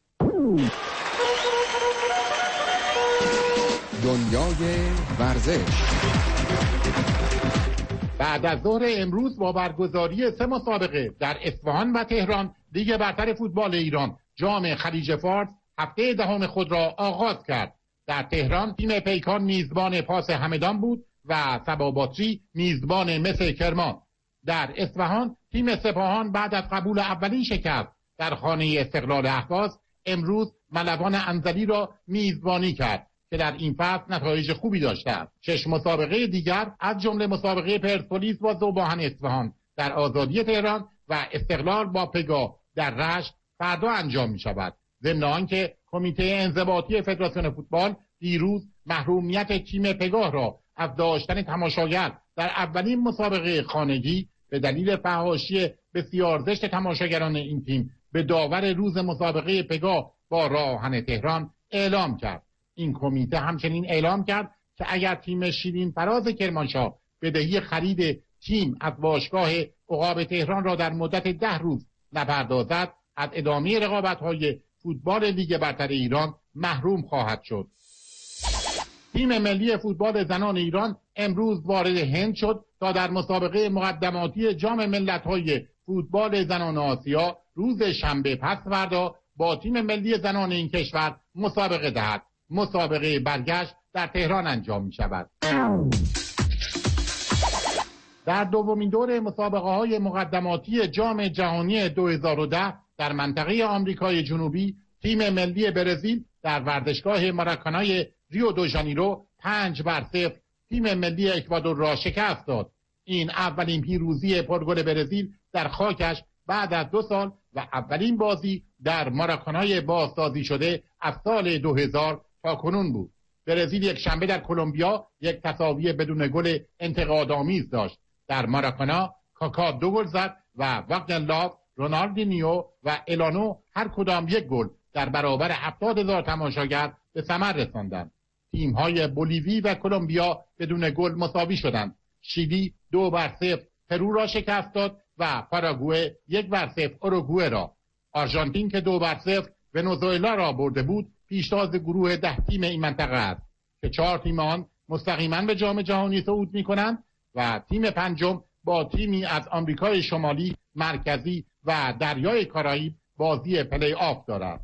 دنیای ورزش. بعد از ظهر امروز با برگزاری 3 مسابقه در اصفهان و تهران، لیگ برتر فوتبال ایران جام خلیج فارس هفته دهم خود را آغاز کرد. در تهران تیم پیکان میزبان پاس همدان بود و سباباتری میزبان مس کرمان. در اصفهان تیم سپاهان بعد از قبول اولین شکست در خانه استقلال اهواز امروز ملوان انزلی را میزبانی کرد که در این فصل نتایج خوبی داشته است. 6 مسابقه دیگر از جمله مسابقه پرسپولیس با ذوباهن اصفهان در آزادی تهران و استقلال با پگاه در رشت فردا انجام می شود. ضمن آنکه کمیته انضباطی فدراسیون فوتبال دیروز محرومیت تیم پگاه را از داشتن تماشاگر در اولین مسابقه خانگی به دلیل فحاشی بسیار زشت تماشاگران این تیم به داور روز مسابقه پگاه با راهن تهران اعلام کرد. این کمیته همچنین اعلام کرد که اگر تیم شیرین فراز کرمانشاه بدهی خرید تیم از باشگاه عقاب تهران را در مدت 10 روز نپردازد، از ادامه رقابت‌های فوتبال لیگ برتر ایران محروم خواهد شد. تیم ملی فوتبال زنان ایران امروز وارد هند شد تا در مسابقه مقدماتی جام ملت‌های فوتبال زنان آسیا روز شنبه پس فردا با تیم ملی زنان این کشور مسابقه دهد. مسابقه برگشت در تهران انجام می شود. در دومین دور مسابقه های مقدماتی جام جهانی 2010 در منطقه آمریکای جنوبی تیم ملی برزیل در ورزشگاه ماراکانای ریو دو ژانیرو 5-0 تیم ملی اکوادور را شکست داد. این اولین پیروزی پرگل برزیل در خاکش بعد از 2 سال و اولین بازی در ماراکانای بازسازی شده از سال 2000 تا کنون بود. برزیل یک شنبه در کلمبیا یک تساوی بدون گل انتقادآمیز داشت. در ماراکانا کاکا 2 گل زد و واگنر، رونالدینیو و الانو هر کدام 1 گل در برابر 70,000 تماشاگر به ثمر رساندند. تیم‌های بولیوی و کلمبیا بدون گل مساوی شدند. شیلی 2-0 پرو را شکست داد و پاراگوئه 1-0 اوروگوئه را. آرژانتین که 2-0 ونزوئلا را برده بود پیشتاز گروه 10 تیم این منطقه است که 4 تیم آن مستقیما به جام جهانی صعود می‌کنند و تیم پنجم با تیمی از آمریکای شمالی، مرکزی و دریای کارائیب بازی پلی آف دارد.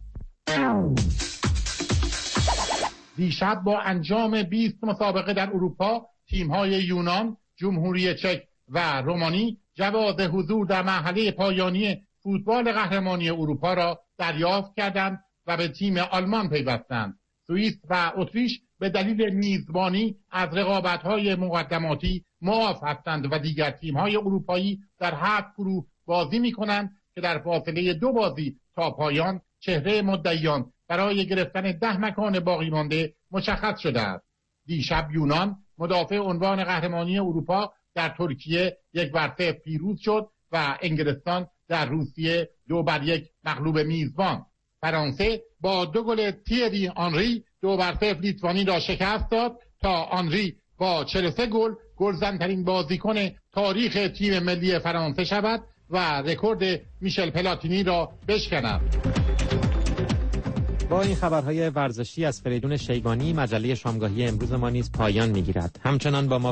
دیشب با انجام 20 مسابقه در اروپا تیم‌های یونان، جمهوری چک و رومانی جواز حضور در مرحله پایانی فوتبال قهرمانی اروپا را دریافت کردند و به تیم آلمان پیوستند. سوئیس و اتریش به دلیل میزبانی از رقابت‌های مقدماتی معاف هستند و دیگر تیم‌های اروپایی در 7 گروه بازی می‌کنند که در فاصله 2 بازی تا پایان چهره مدعیان برای گرفتن 10 مکان باقی مانده مشخص شده است. دیشب یونان مدافع عنوان قهرمانی اروپا در ترکیه 1-0 پیروز شد و انگلستان در روسیه 2-1 مغلوب میزبان. فرانسه با 2 گل تیری آنری 2-0 لیتوانی را شکست داد تا آنری با 43 گل گلزن‌ترین بازیکن تاریخ تیم ملی فرانسه شود و رکورد میشل پلاتینی را بشکند. با این خبرهای ورزشی از فریدون شیبانی مجله شامگاهی امروز ما نیز پایان می‌گیرد. همچنان با ما